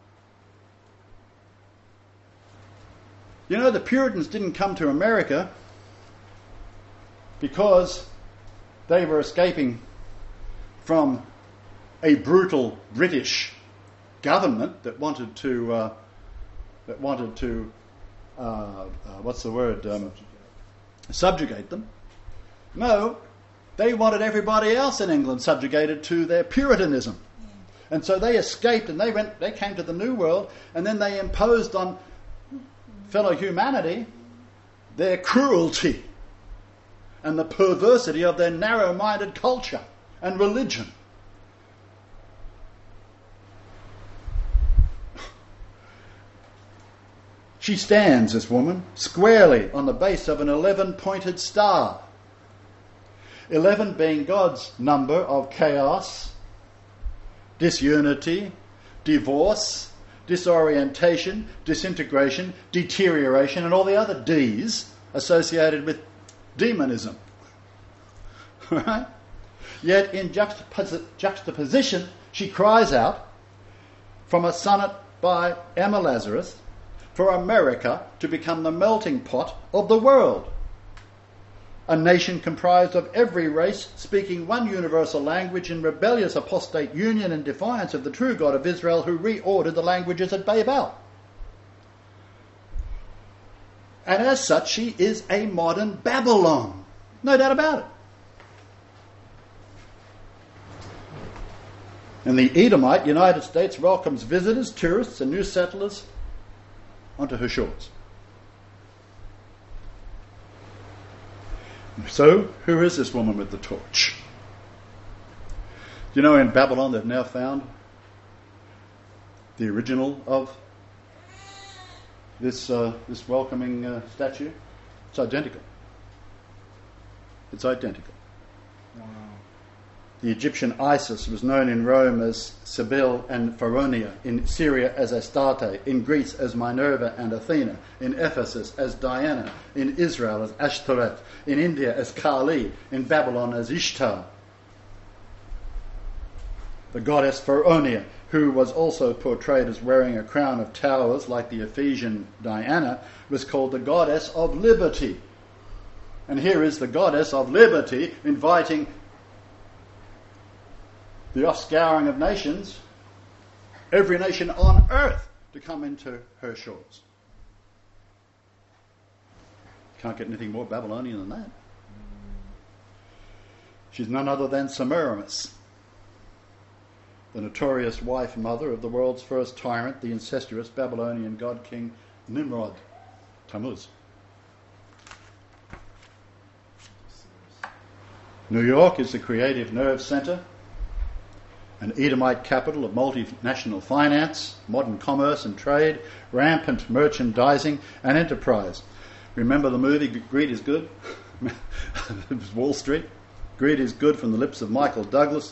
You know, the Puritans didn't come to America because they were escaping from a brutal British government that wanted to subjugate them. No, they wanted everybody else in England subjugated to their Puritanism. Yeah. And so they escaped and they came to the New World, and then they imposed on fellow humanity their cruelty and the perversity of their narrow-minded culture and religion. She stands, this woman, squarely on the base of an 11-pointed star. 11 being God's number of chaos, disunity, divorce, disorientation, disintegration, deterioration, and all the other D's associated with demonism. Right? Yet in juxtaposition, she cries out from a sonnet by Emma Lazarus for America to become the melting pot of the world. A nation comprised of every race, speaking one universal language in rebellious apostate union and defiance of the true God of Israel, who reordered the languages at Babel. And as such, she is a modern Babylon. No doubt about it. And the Edomite United States welcomes visitors, tourists, and new settlers onto her shores. So, who is this woman with the torch? Do you know in Babylon they've now found the original of this welcoming statue? It's identical. It's identical. Wow. The Egyptian Isis was known in Rome as Cybele and Feronia, in Syria as Astarte, in Greece as Minerva and Athena, in Ephesus as Diana, in Israel as Ashtoreth, in India as Kali, in Babylon as Ishtar. The goddess Feronia, who was also portrayed as wearing a crown of towers like the Ephesian Diana, was called the goddess of liberty. And here is the goddess of liberty inviting the offscouring of nations, every nation on earth, to come into her shores. Can't get anything more Babylonian than that. She's none other than Semiramis, the notorious wife and mother of the world's first tyrant, the incestuous Babylonian god king Nimrod, Tammuz. New York is the creative nerve centre, an Edomite capital of multinational finance, modern commerce and trade, rampant merchandising and enterprise. Remember the movie Greed is Good? It was Wall Street. Greed is Good from the lips of Michael Douglas.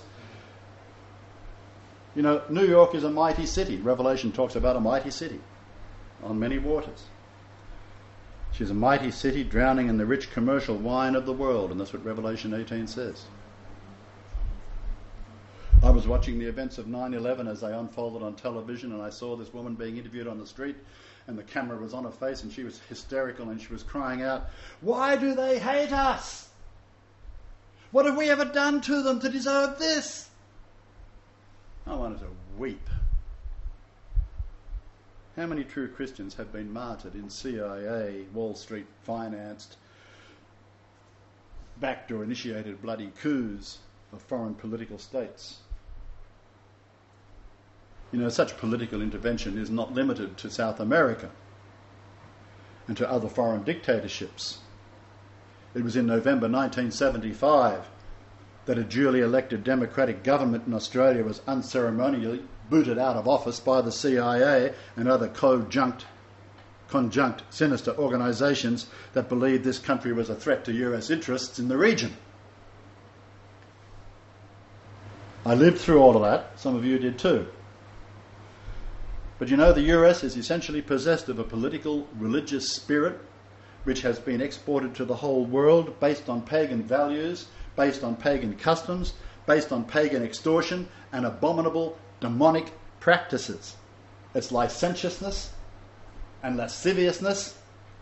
You know, New York is a mighty city. Revelation talks about a mighty city on many waters. She's a mighty city drowning in the rich commercial wine of the world, and that's what Revelation 18 says. I was watching the events of 9/11 as they unfolded on television, and I saw this woman being interviewed on the street, and the camera was on her face, and she was hysterical, and she was crying out, "Why do they hate us? What have we ever done to them to deserve this?" I wanted to weep. How many true Christians have been martyred in CIA, Wall Street financed, backdoor initiated bloody coups of foreign political states? You know, such political intervention is not limited to South America and to other foreign dictatorships. It was in November 1975 that a duly elected democratic government in Australia was unceremonially booted out of office by the CIA and other conjunct sinister organisations that believed this country was a threat to US interests in the region. I lived through all of that. Some of you did too. But you know, the US is essentially possessed of a political, religious spirit which has been exported to the whole world based on pagan values, based on pagan customs, based on pagan extortion and abominable demonic practices. It's licentiousness and lasciviousness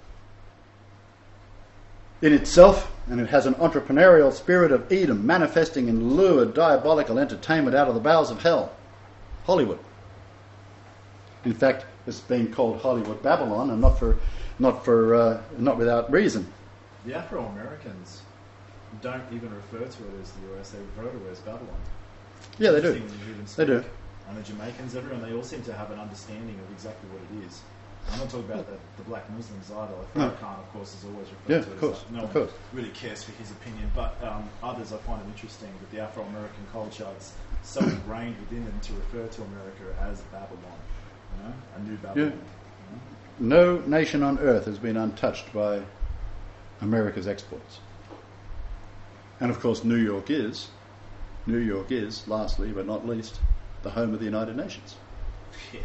in itself, and it has an entrepreneurial spirit of Edom manifesting in lurid diabolical entertainment out of the bowels of hell. Hollywood. In fact, it's been called Hollywood Babylon, and not without reason. The Afro-Americans don't even refer to it as the US; they refer to it as Babylon. Yeah, they do. They do. And the Jamaicans, everyone, they all seem to have an understanding of exactly what it is. I'm not talking about the black Muslims either. Like Farrakhan, of course, is always referred to as that. No one really cares for his opinion, but others I find it interesting that the Afro-American culture, it's so ingrained within them to refer to America as Babylon, you know, a new Babylon. Yeah. No nation on earth has been untouched by America's exports. And of course, New York is, lastly but not least, the home of the United Nations. Yeah.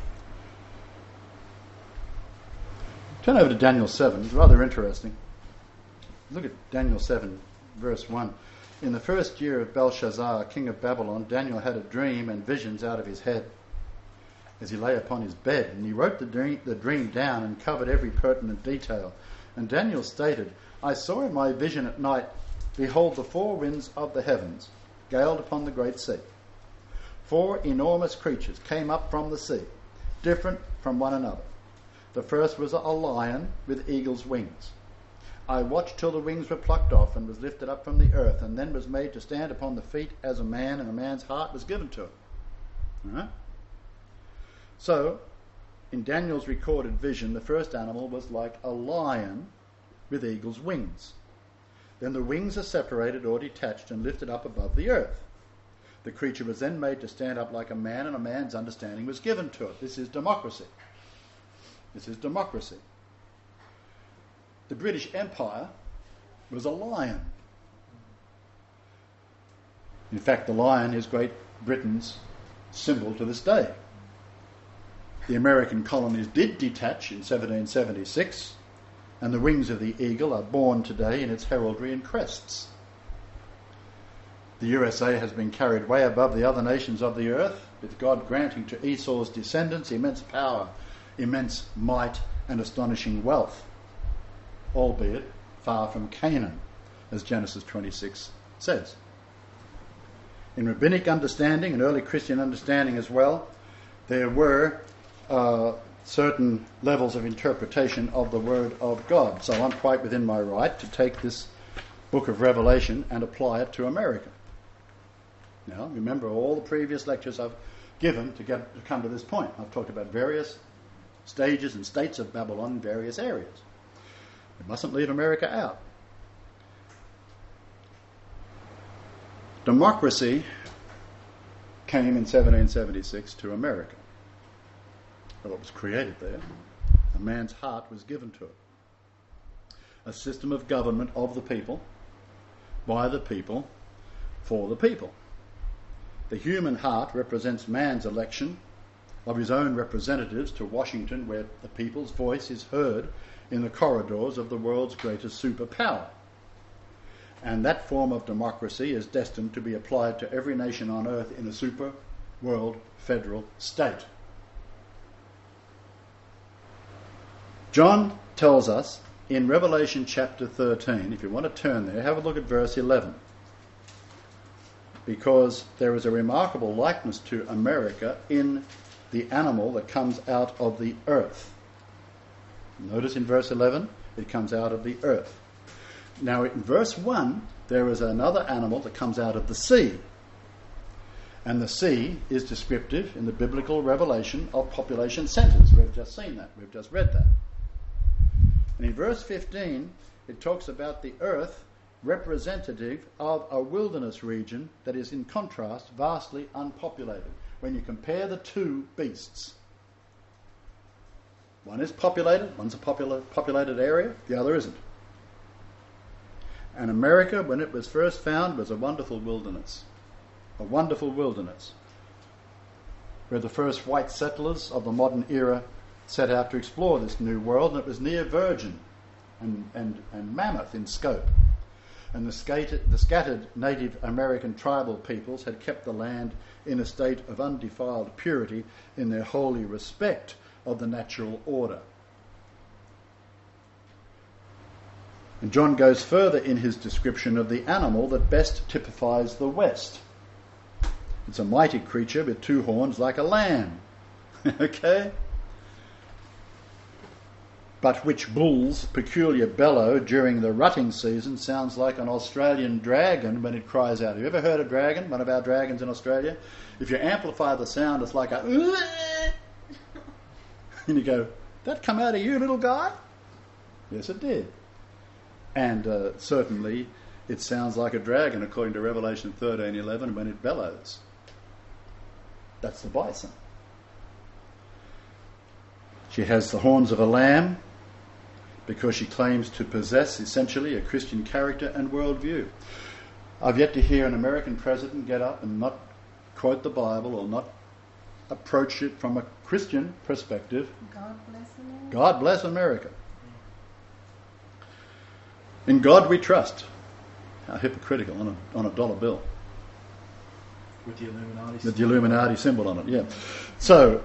Turn over to Daniel 7. It's rather interesting. Look at Daniel 7, verse 1. In the first year of Belshazzar, king of Babylon, Daniel had a dream and visions out of his head as he lay upon his bed. And he wrote the dream down and covered every pertinent detail. And Daniel stated, "I saw in my vision at night, behold, the four winds of the heavens galed upon the great sea. 4 enormous creatures came up from the sea, different from one another. The first was a lion with eagle's wings. I watched till the wings were plucked off and was lifted up from the earth, and then was made to stand upon the feet as a man, and a man's heart was given to it." All right? So, in Daniel's recorded vision, the first animal was like a lion with eagle's wings. Then the wings are separated or detached and lifted up above the earth. The creature was then made to stand up like a man, and a man's understanding was given to it. This is democracy. This is democracy. The British Empire was a lion. In fact, the lion is Great Britain's symbol to this day. The American colonies did detach in 1776, and the wings of the eagle are borne today in its heraldry and crests. The USA has been carried way above the other nations of the earth, with God granting to Esau's descendants immense power, immense might, and astonishing wealth, albeit far from Canaan, as Genesis 26 says. In rabbinic understanding and early Christian understanding as well, there were certain levels of interpretation of the Word of God. So I'm quite within my right to take this book of Revelation and apply it to America. Now, remember all the previous lectures I've given to come to this point. I've talked about various stages and states of Babylon in various areas. We mustn't leave America out. Democracy came in 1776 to America. Well, it was created there. A man's heart was given to it. A system of government of the people, by the people, for the people. The human heart represents man's election of his own representatives to Washington, where the people's voice is heard in the corridors of the world's greatest superpower. And that form of democracy is destined to be applied to every nation on earth in a super world federal state. John tells us in Revelation chapter 13, if you want to turn there, have a look at verse 11. Because there is a remarkable likeness to America in the animal that comes out of the earth. Notice in verse 11, it comes out of the earth. Now in verse 1, there is another animal that comes out of the sea. And the sea is descriptive in the biblical revelation of population centres. We've just seen that. We've just read that. And in verse 15, it talks about the earth representative of a wilderness region that is in contrast vastly unpopulated. When you compare the two beasts, one is populated, one's a populated area, the other isn't. And America, when it was first found, was a wonderful wilderness, where the first white settlers of the modern era set out to explore this new world, and it was near virgin and mammoth in scope. And the scattered Native American tribal peoples had kept the land in a state of undefiled purity in their holy respect of the natural order. And John goes further in his description of the animal that best typifies the West. It's a mighty creature with two horns like a lamb. Okay? But which bull's peculiar bellow during the rutting season sounds like an Australian dragon when it cries out. Have you ever heard a dragon, one of our dragons in Australia? If you amplify the sound, it's like a... And you go, that come out of you, little guy? Yes, it did. And certainly it sounds like a dragon according to Revelation 13:11 when it bellows. That's the bison. She has the horns of a lamb because she claims to possess essentially a Christian character and worldview. I've yet to hear an American president get up and not quote the Bible or not approach it from a Christian perspective. God bless America. God bless America. In God we trust. How hypocritical on a dollar bill. With the Illuminati symbol. With the Illuminati symbol on it, yeah. So,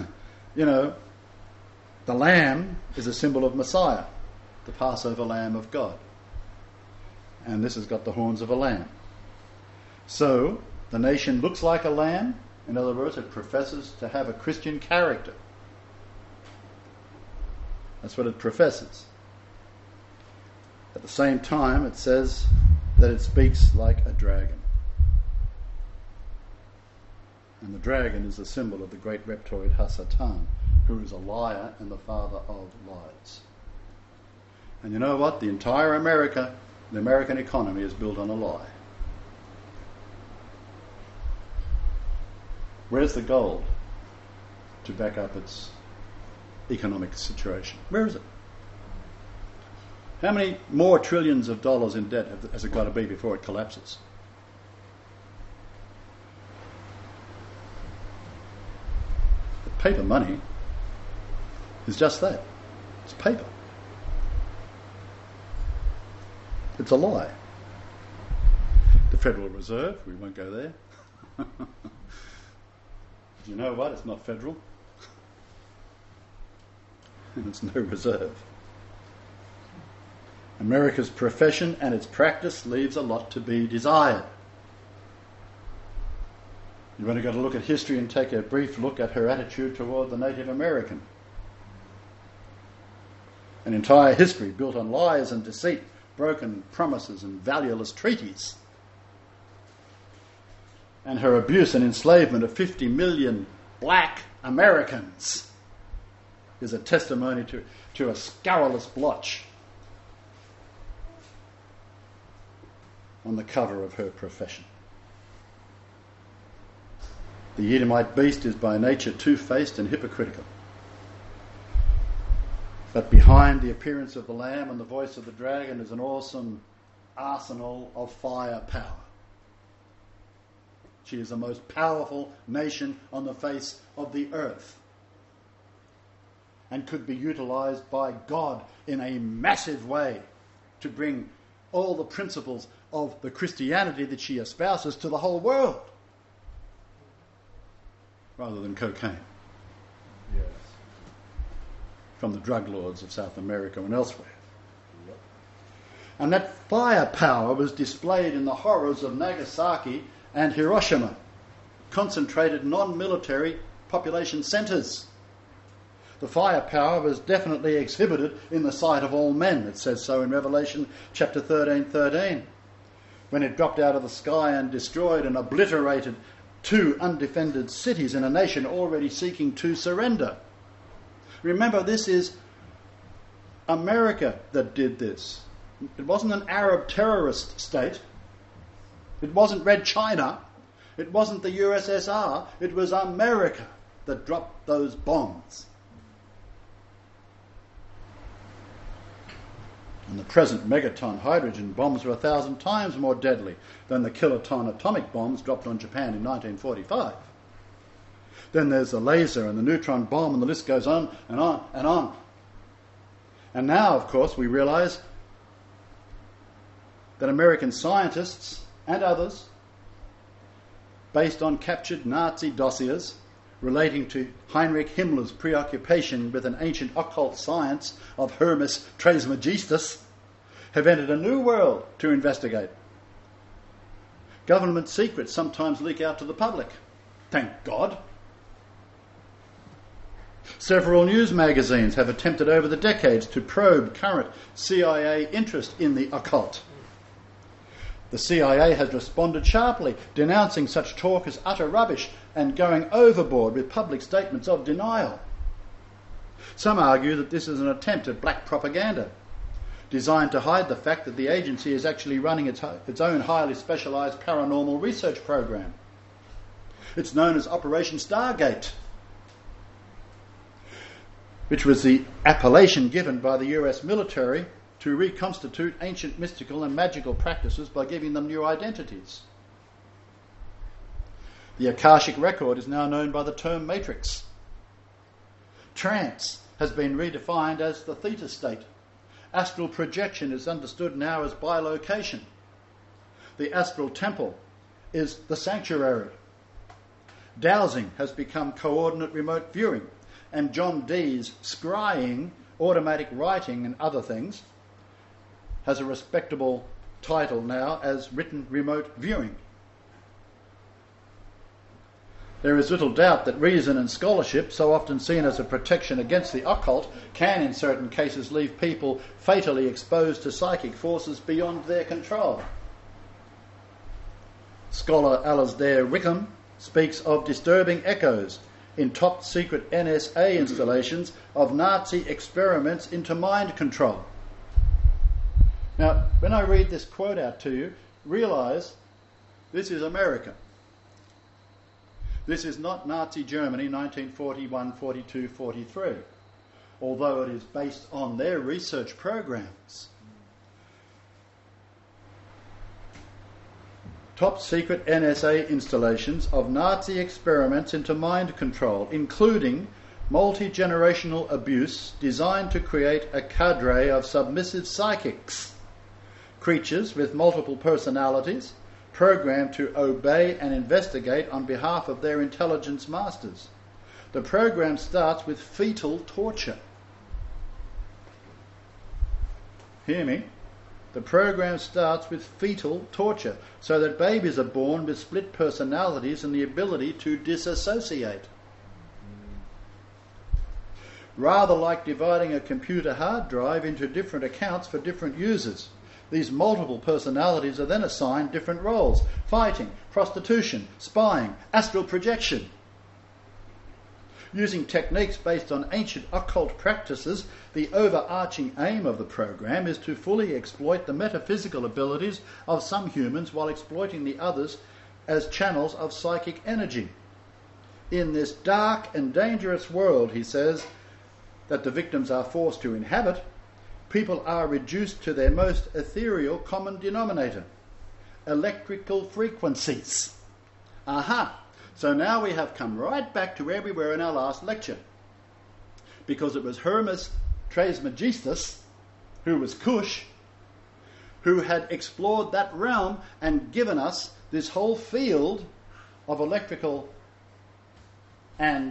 the lamb is a symbol of Messiah, the Passover Lamb of God. And this has got the horns of a lamb. So, the nation looks like a lamb. In other words, it professes to have a Christian character. That's what it professes. At the same time, it says that it speaks like a dragon. And the dragon is a symbol of the great reptoid Hasatan, who is a liar and the father of lies. And you know what? The entire America, the American economy is built on a lie. Where's the gold to back up its economic situation? Where is it? How many more trillions of dollars in debt has it got to be before it collapses? Paper money is just that. It's paper. It's a lie. The Federal Reserve, we won't go there. Do you know what? It's not federal. And it's no reserve. America's profession and its practice leaves a lot to be desired. You've only got to look at history and take a brief look at her attitude toward the Native American. An entire history built on lies and deceit, broken promises and valueless treaties. And her abuse and enslavement of 50 million black Americans is a testimony to a scurrilous blotch on the cover of her profession. The Edomite beast is by nature two-faced and hypocritical. But behind the appearance of the lamb and the voice of the dragon is an awesome arsenal of firepower. She is the most powerful nation on the face of the earth and could be utilised by God in a massive way to bring all the principles of the Christianity that she espouses to the whole world, rather than cocaine. Yes. From the drug lords of South America and elsewhere. Yep. And that firepower was displayed in the horrors of Nagasaki and Hiroshima, concentrated non-military population centres. The firepower was definitely exhibited in the sight of all men. It says so in Revelation chapter 13:13, when it dropped out of the sky and destroyed and obliterated 2 undefended cities in a nation already seeking to surrender. Remember, this is America that did this. It wasn't an Arab terrorist state. It wasn't Red China. It wasn't the USSR. It was America that dropped those bombs. And the present megaton hydrogen bombs were 1,000 times more deadly than the kiloton atomic bombs dropped on Japan in 1945. Then there's the laser and the neutron bomb, and the list goes on and on and on. And now, of course, we realise that American scientists and others, based on captured Nazi dossiers relating to Heinrich Himmler's preoccupation with an ancient occult science of Hermes Trismegistus, have entered a new world to investigate. Government secrets sometimes leak out to the public. Thank God. Several news magazines have attempted over the decades to probe current CIA interest in the occult. The CIA has responded sharply, denouncing such talk as utter rubbish and going overboard with public statements of denial. Some argue that this is an attempt at black propaganda, designed to hide the fact that the agency is actually running its own highly specialised paranormal research program. It's known as Operation Stargate, which was the appellation given by the US military to reconstitute ancient mystical and magical practices by giving them new identities. The Akashic record is now known by the term matrix. Trance has been redefined as the theta state. Astral projection is understood now as bilocation. The astral temple is the sanctuary. Dowsing has become coordinate remote viewing, and John Dee's scrying, automatic writing and other things has a respectable title now as written remote viewing. There is little doubt that reason and scholarship, so often seen as a protection against the occult, can in certain cases leave people fatally exposed to psychic forces beyond their control. Scholar Alasdair Wickham speaks of disturbing echoes in top secret NSA installations of Nazi experiments into mind control. Now, when I read this quote out to you, realise this is America. This is not Nazi Germany 1941, 42, 43, although it is based on their research programs. Top secret NSA installations of Nazi experiments into mind control, including multi-generational abuse designed to create a cadre of submissive psychics, creatures with multiple personalities, programmed to obey and investigate on behalf of their intelligence masters. The program starts with fetal torture. Hear me? The program starts with fetal torture, so that babies are born with split personalities and the ability to disassociate. Rather like dividing a computer hard drive into different accounts for different users. These multiple personalities are then assigned different roles: fighting, prostitution, spying, astral projection. Using techniques based on ancient occult practices, the overarching aim of the program is to fully exploit the metaphysical abilities of some humans while exploiting the others as channels of psychic energy. In this dark and dangerous world, he says, that the victims are forced to inhabit, people are reduced to their most ethereal common denominator: electrical frequencies. Aha! So now we have come right back to where we were in our last lecture. Because it was Hermes Trismegistus, who was Cush, who had explored that realm and given us this whole field of electrical and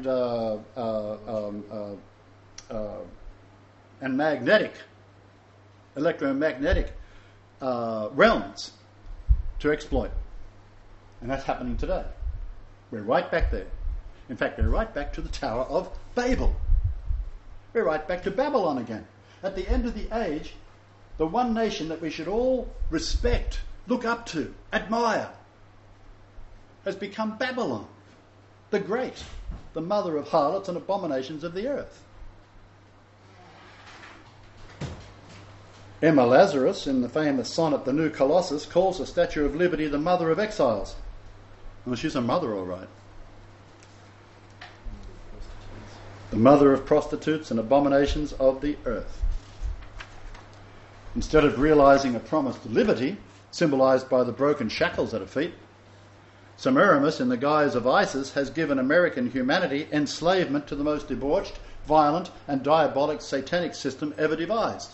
electromagnetic realms to exploit. And that's happening today. We're right back there. In fact, we're right back to the Tower of Babel. We're right back to Babylon again. At the end of the age, the one nation that we should all respect, look up to, admire, has become Babylon, the great, the mother of harlots and abominations of the earth. Emma Lazarus, in the famous sonnet The New Colossus, calls the Statue of Liberty the mother of exiles. Well, she's a mother, all right. The mother of prostitutes and abominations of the earth. Instead of realising a promised liberty, symbolised by the broken shackles at her feet, Semiramis, in the guise of Isis, has given American humanity enslavement to the most debauched, violent and diabolic satanic system ever devised.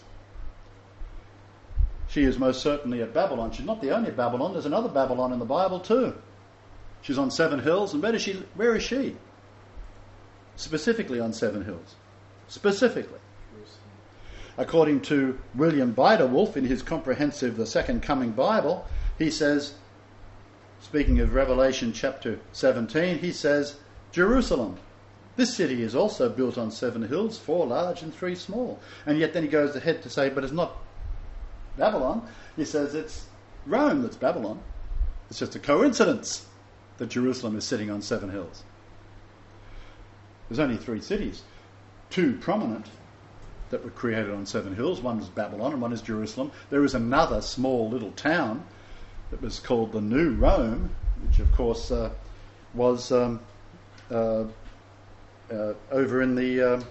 She is most certainly at Babylon. She's not the only Babylon. There's another Babylon in the Bible too. She's on 7 hills. And where is she? Specifically on 7 hills. Specifically. According to William Biderwolf in his comprehensive The Second Coming Bible, he says, speaking of Revelation chapter 17, he says, Jerusalem, this city is also built on 7 hills, 4 large and 3 small. And yet then he goes ahead to say, but it's not Babylon. He says it's Rome that's Babylon. It's just a coincidence that Jerusalem is sitting on 7 hills. There's only 3 cities, 2 prominent that were created on 7 hills. One is Babylon and one is Jerusalem. There is another small little town that was called the New Rome, which of course was over in the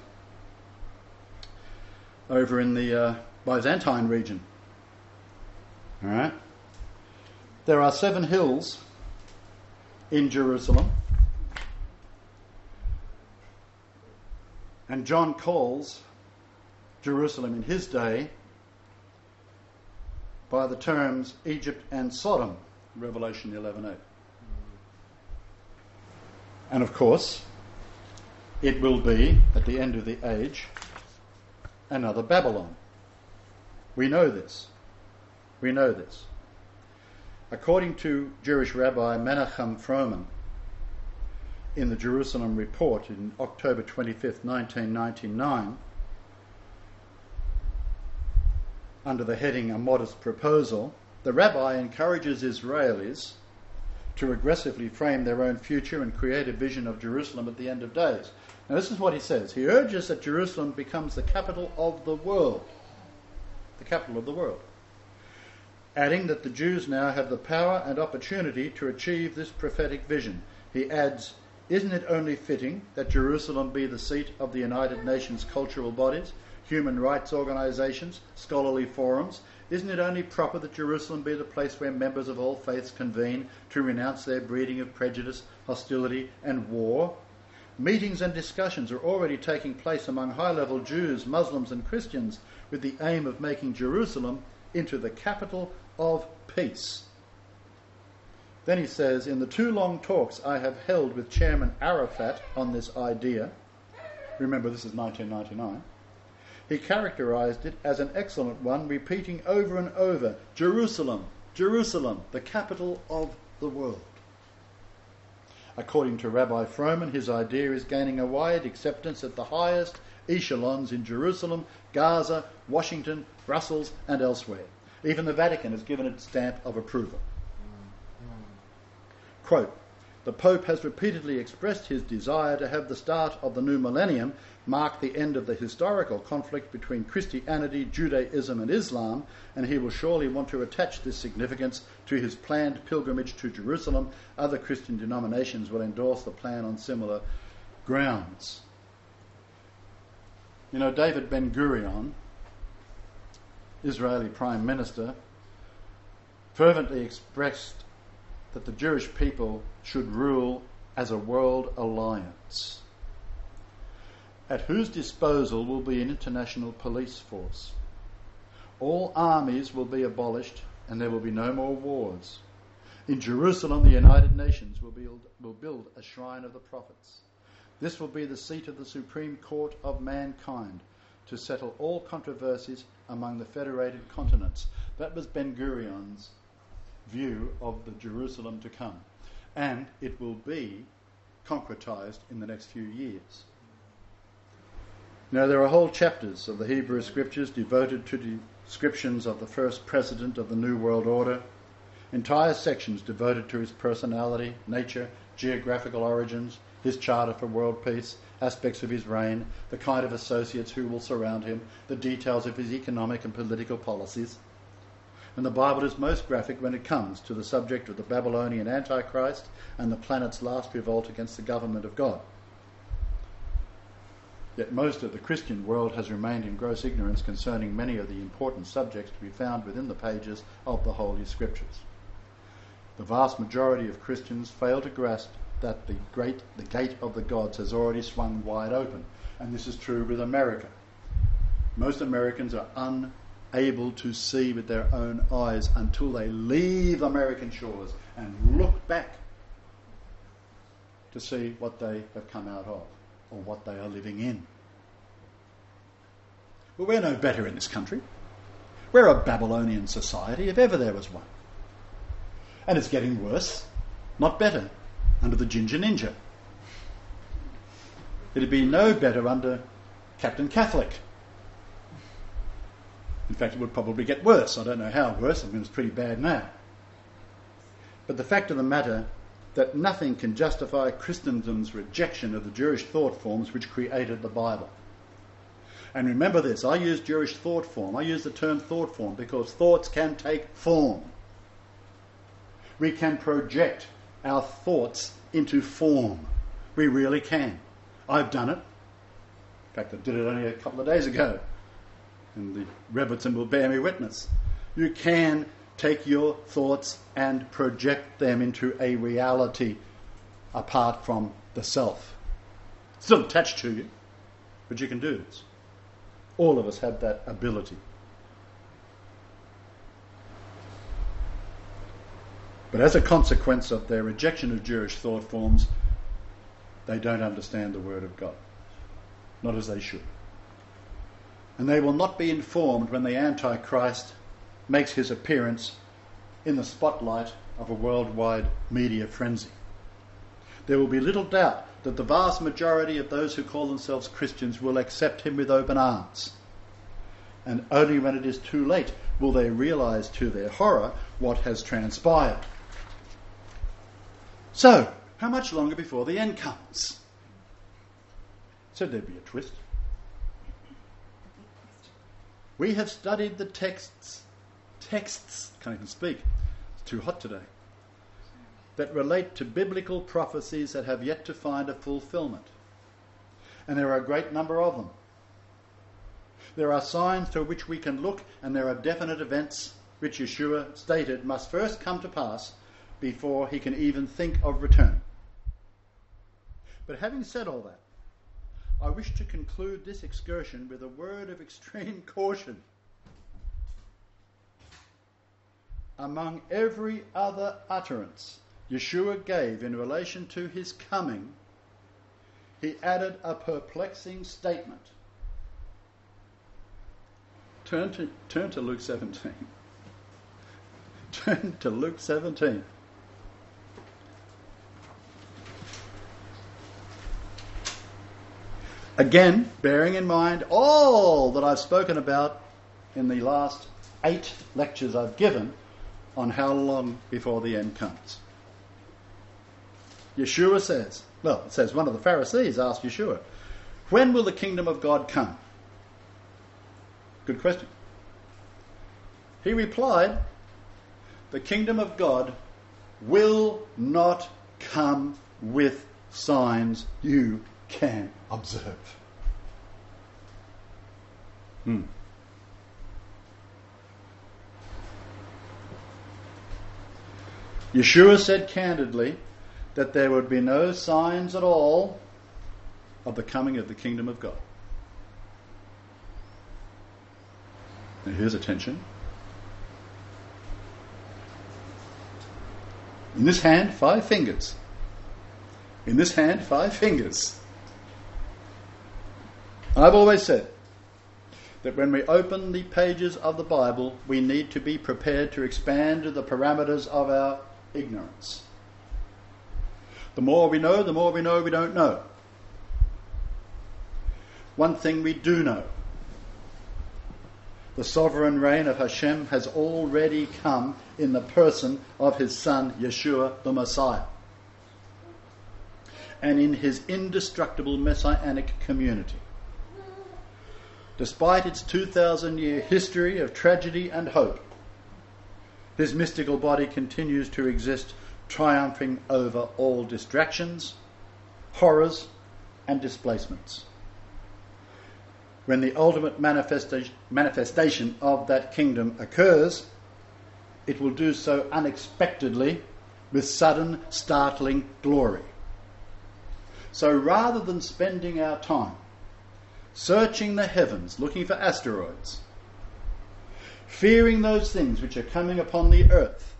Byzantine region. All right. There are 7 hills in Jerusalem, and John calls Jerusalem in his day by the terms Egypt and Sodom, Revelation 11:8. And of course, it will be, at the end of the age, another Babylon. We know this. We know this. According to Jewish Rabbi Menachem Froman, in the Jerusalem Report in October 25th, 1999, under the heading A Modest Proposal, the rabbi encourages Israelis to aggressively frame their own future and create a vision of Jerusalem at the end of days. Now this is what he says. He urges that Jerusalem becomes the capital of the world. The capital of the world. Adding that the Jews now have the power and opportunity to achieve this prophetic vision. He adds, isn't it only fitting that Jerusalem be the seat of the United Nations cultural bodies, human rights organisations, scholarly forums? Isn't it only proper that Jerusalem be the place where members of all faiths convene to renounce their breeding of prejudice, hostility and war? Meetings and discussions are already taking place among high-level Jews, Muslims and Christians with the aim of making Jerusalem into the capital of peace. Then he says, in the 2 long talks I have held with Chairman Arafat on this idea, remember this is 1999, he characterised it as an excellent one, repeating over and over, Jerusalem, Jerusalem, the capital of the world. According to Rabbi Froman, his idea is gaining a wide acceptance at the highest echelons in Jerusalem, Gaza, Washington, Brussels and elsewhere. Even the Vatican has given its stamp of approval. Quote, the Pope has repeatedly expressed his desire to have the start of the new millennium mark the end of the historical conflict between Christianity, Judaism and Islam, and he will surely want to attach this significance to his planned pilgrimage to Jerusalem. Other Christian denominations will endorse the plan on similar grounds. You know, David Ben-Gurion, Israeli Prime Minister, fervently expressed that the Jewish people should rule as a world alliance, at whose disposal will be an international police force. All armies will be abolished and there will be no more wars. In Jerusalem, the United Nations will build a shrine of the prophets. This will be the seat of the Supreme Court of mankind to settle all controversies among the federated continents. That was Ben-Gurion's view of the Jerusalem to come. And it will be concretized in the next few years. Now, there are whole chapters of the Hebrew Scriptures devoted to descriptions of the first president of the New World Order, entire sections devoted to his personality, nature, geographical origins, his charter for world peace, aspects of his reign, the kind of associates who will surround him, the details of his economic and political policies. And the Bible is most graphic when it comes to the subject of the Babylonian Antichrist and the planet's last revolt against the government of God. Yet most of the Christian world has remained in gross ignorance concerning many of the important subjects to be found within the pages of the Holy Scriptures. The vast majority of Christians fail to grasp that the gate of the gods has already swung wide open, and this is true with America. Most Americans are unable to see with their own eyes until they leave American shores and look back to see what they have come out of or what they are living in. Well, we're no better in this country. We're a Babylonian society, if ever there was one. And it's getting worse, not better, under the Ginger Ninja. It'd be no better under Captain Catholic. In fact, it would probably get worse. I don't know how worse. I mean, it's pretty bad now. But the fact of the matter that nothing can justify Christendom's rejection of the Jewish thought forms which created the Bible. And remember this, I use Jewish thought form. I use the term thought form because thoughts can take form. We can project our thoughts into form. We really can. I've done it. In fact, I did it only a couple of days ago. And the Rebbitzin will bear me witness. You can take your thoughts and project them into a reality apart from the self. It's still attached to you, but you can do this. All of us have that ability. But as a consequence of their rejection of Jewish thought forms, they don't understand the Word of God. Not as they should. And they will not be informed when the Antichrist makes his appearance in the spotlight of a worldwide media frenzy. There will be little doubt that the vast majority of those who call themselves Christians will accept him with open arms. And only when it is too late will they realise to their horror what has transpired. So, how much longer before the end comes? Said there'd be a twist. We have studied the texts, can't even speak, it's too hot today, that relate to biblical prophecies that have yet to find a fulfillment. And there are a great number of them. There are signs to which we can look, and there are definite events which Yeshua stated must first come to pass before he can even think of returning. But having said all that, I wish to conclude this excursion with a word of extreme caution. Among every other utterance Yeshua gave in relation to his coming, he added a perplexing statement. Turn to Luke 17. Turn to Luke 17. Again, bearing in mind all that I've spoken about in the last 8 lectures I've given on how long before the end comes. Yeshua says, it says one of the Pharisees asked Yeshua, when will the kingdom of God come? Good question. He replied, the kingdom of God will not come with signs you can observe. Yeshua said candidly that there would be no signs at all of the coming of the kingdom of God. Now here's attention. In this hand, 5 fingers. In this hand, 5 fingers. I've always said that when we open the pages of the Bible, we need to be prepared to expand the parameters of our ignorance. The more we know we don't know. One thing we do know: the sovereign reign of Hashem has already come in the person of his Son, Yeshua the Messiah, and in his indestructible messianic community. Despite its 2,000-year history of tragedy and hope, his mystical body continues to exist, triumphing over all distractions, horrors, and displacements. When the ultimate manifestation of that kingdom occurs, it will do so unexpectedly with sudden, startling glory. So rather than spending our time searching the heavens, looking for asteroids, fearing those things which are coming upon the earth,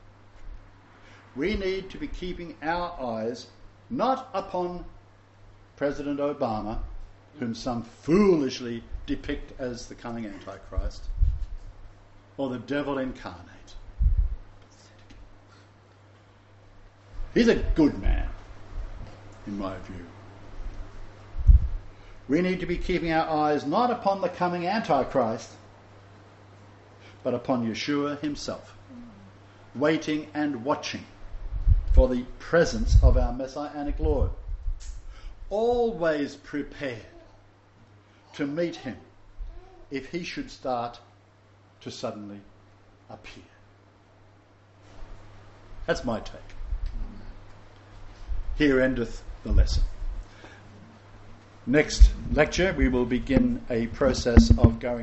we need to be keeping our eyes not upon President Obama, whom some foolishly depict as the coming Antichrist, or the devil incarnate. He's a good man, in my view. We need to be keeping our eyes not upon the coming Antichrist, but upon Yeshua himself, waiting and watching for the presence of our Messianic Lord, always prepared to meet him if he should start to suddenly appear. That's my take. Here endeth the lesson. Next lecture we will begin a process of going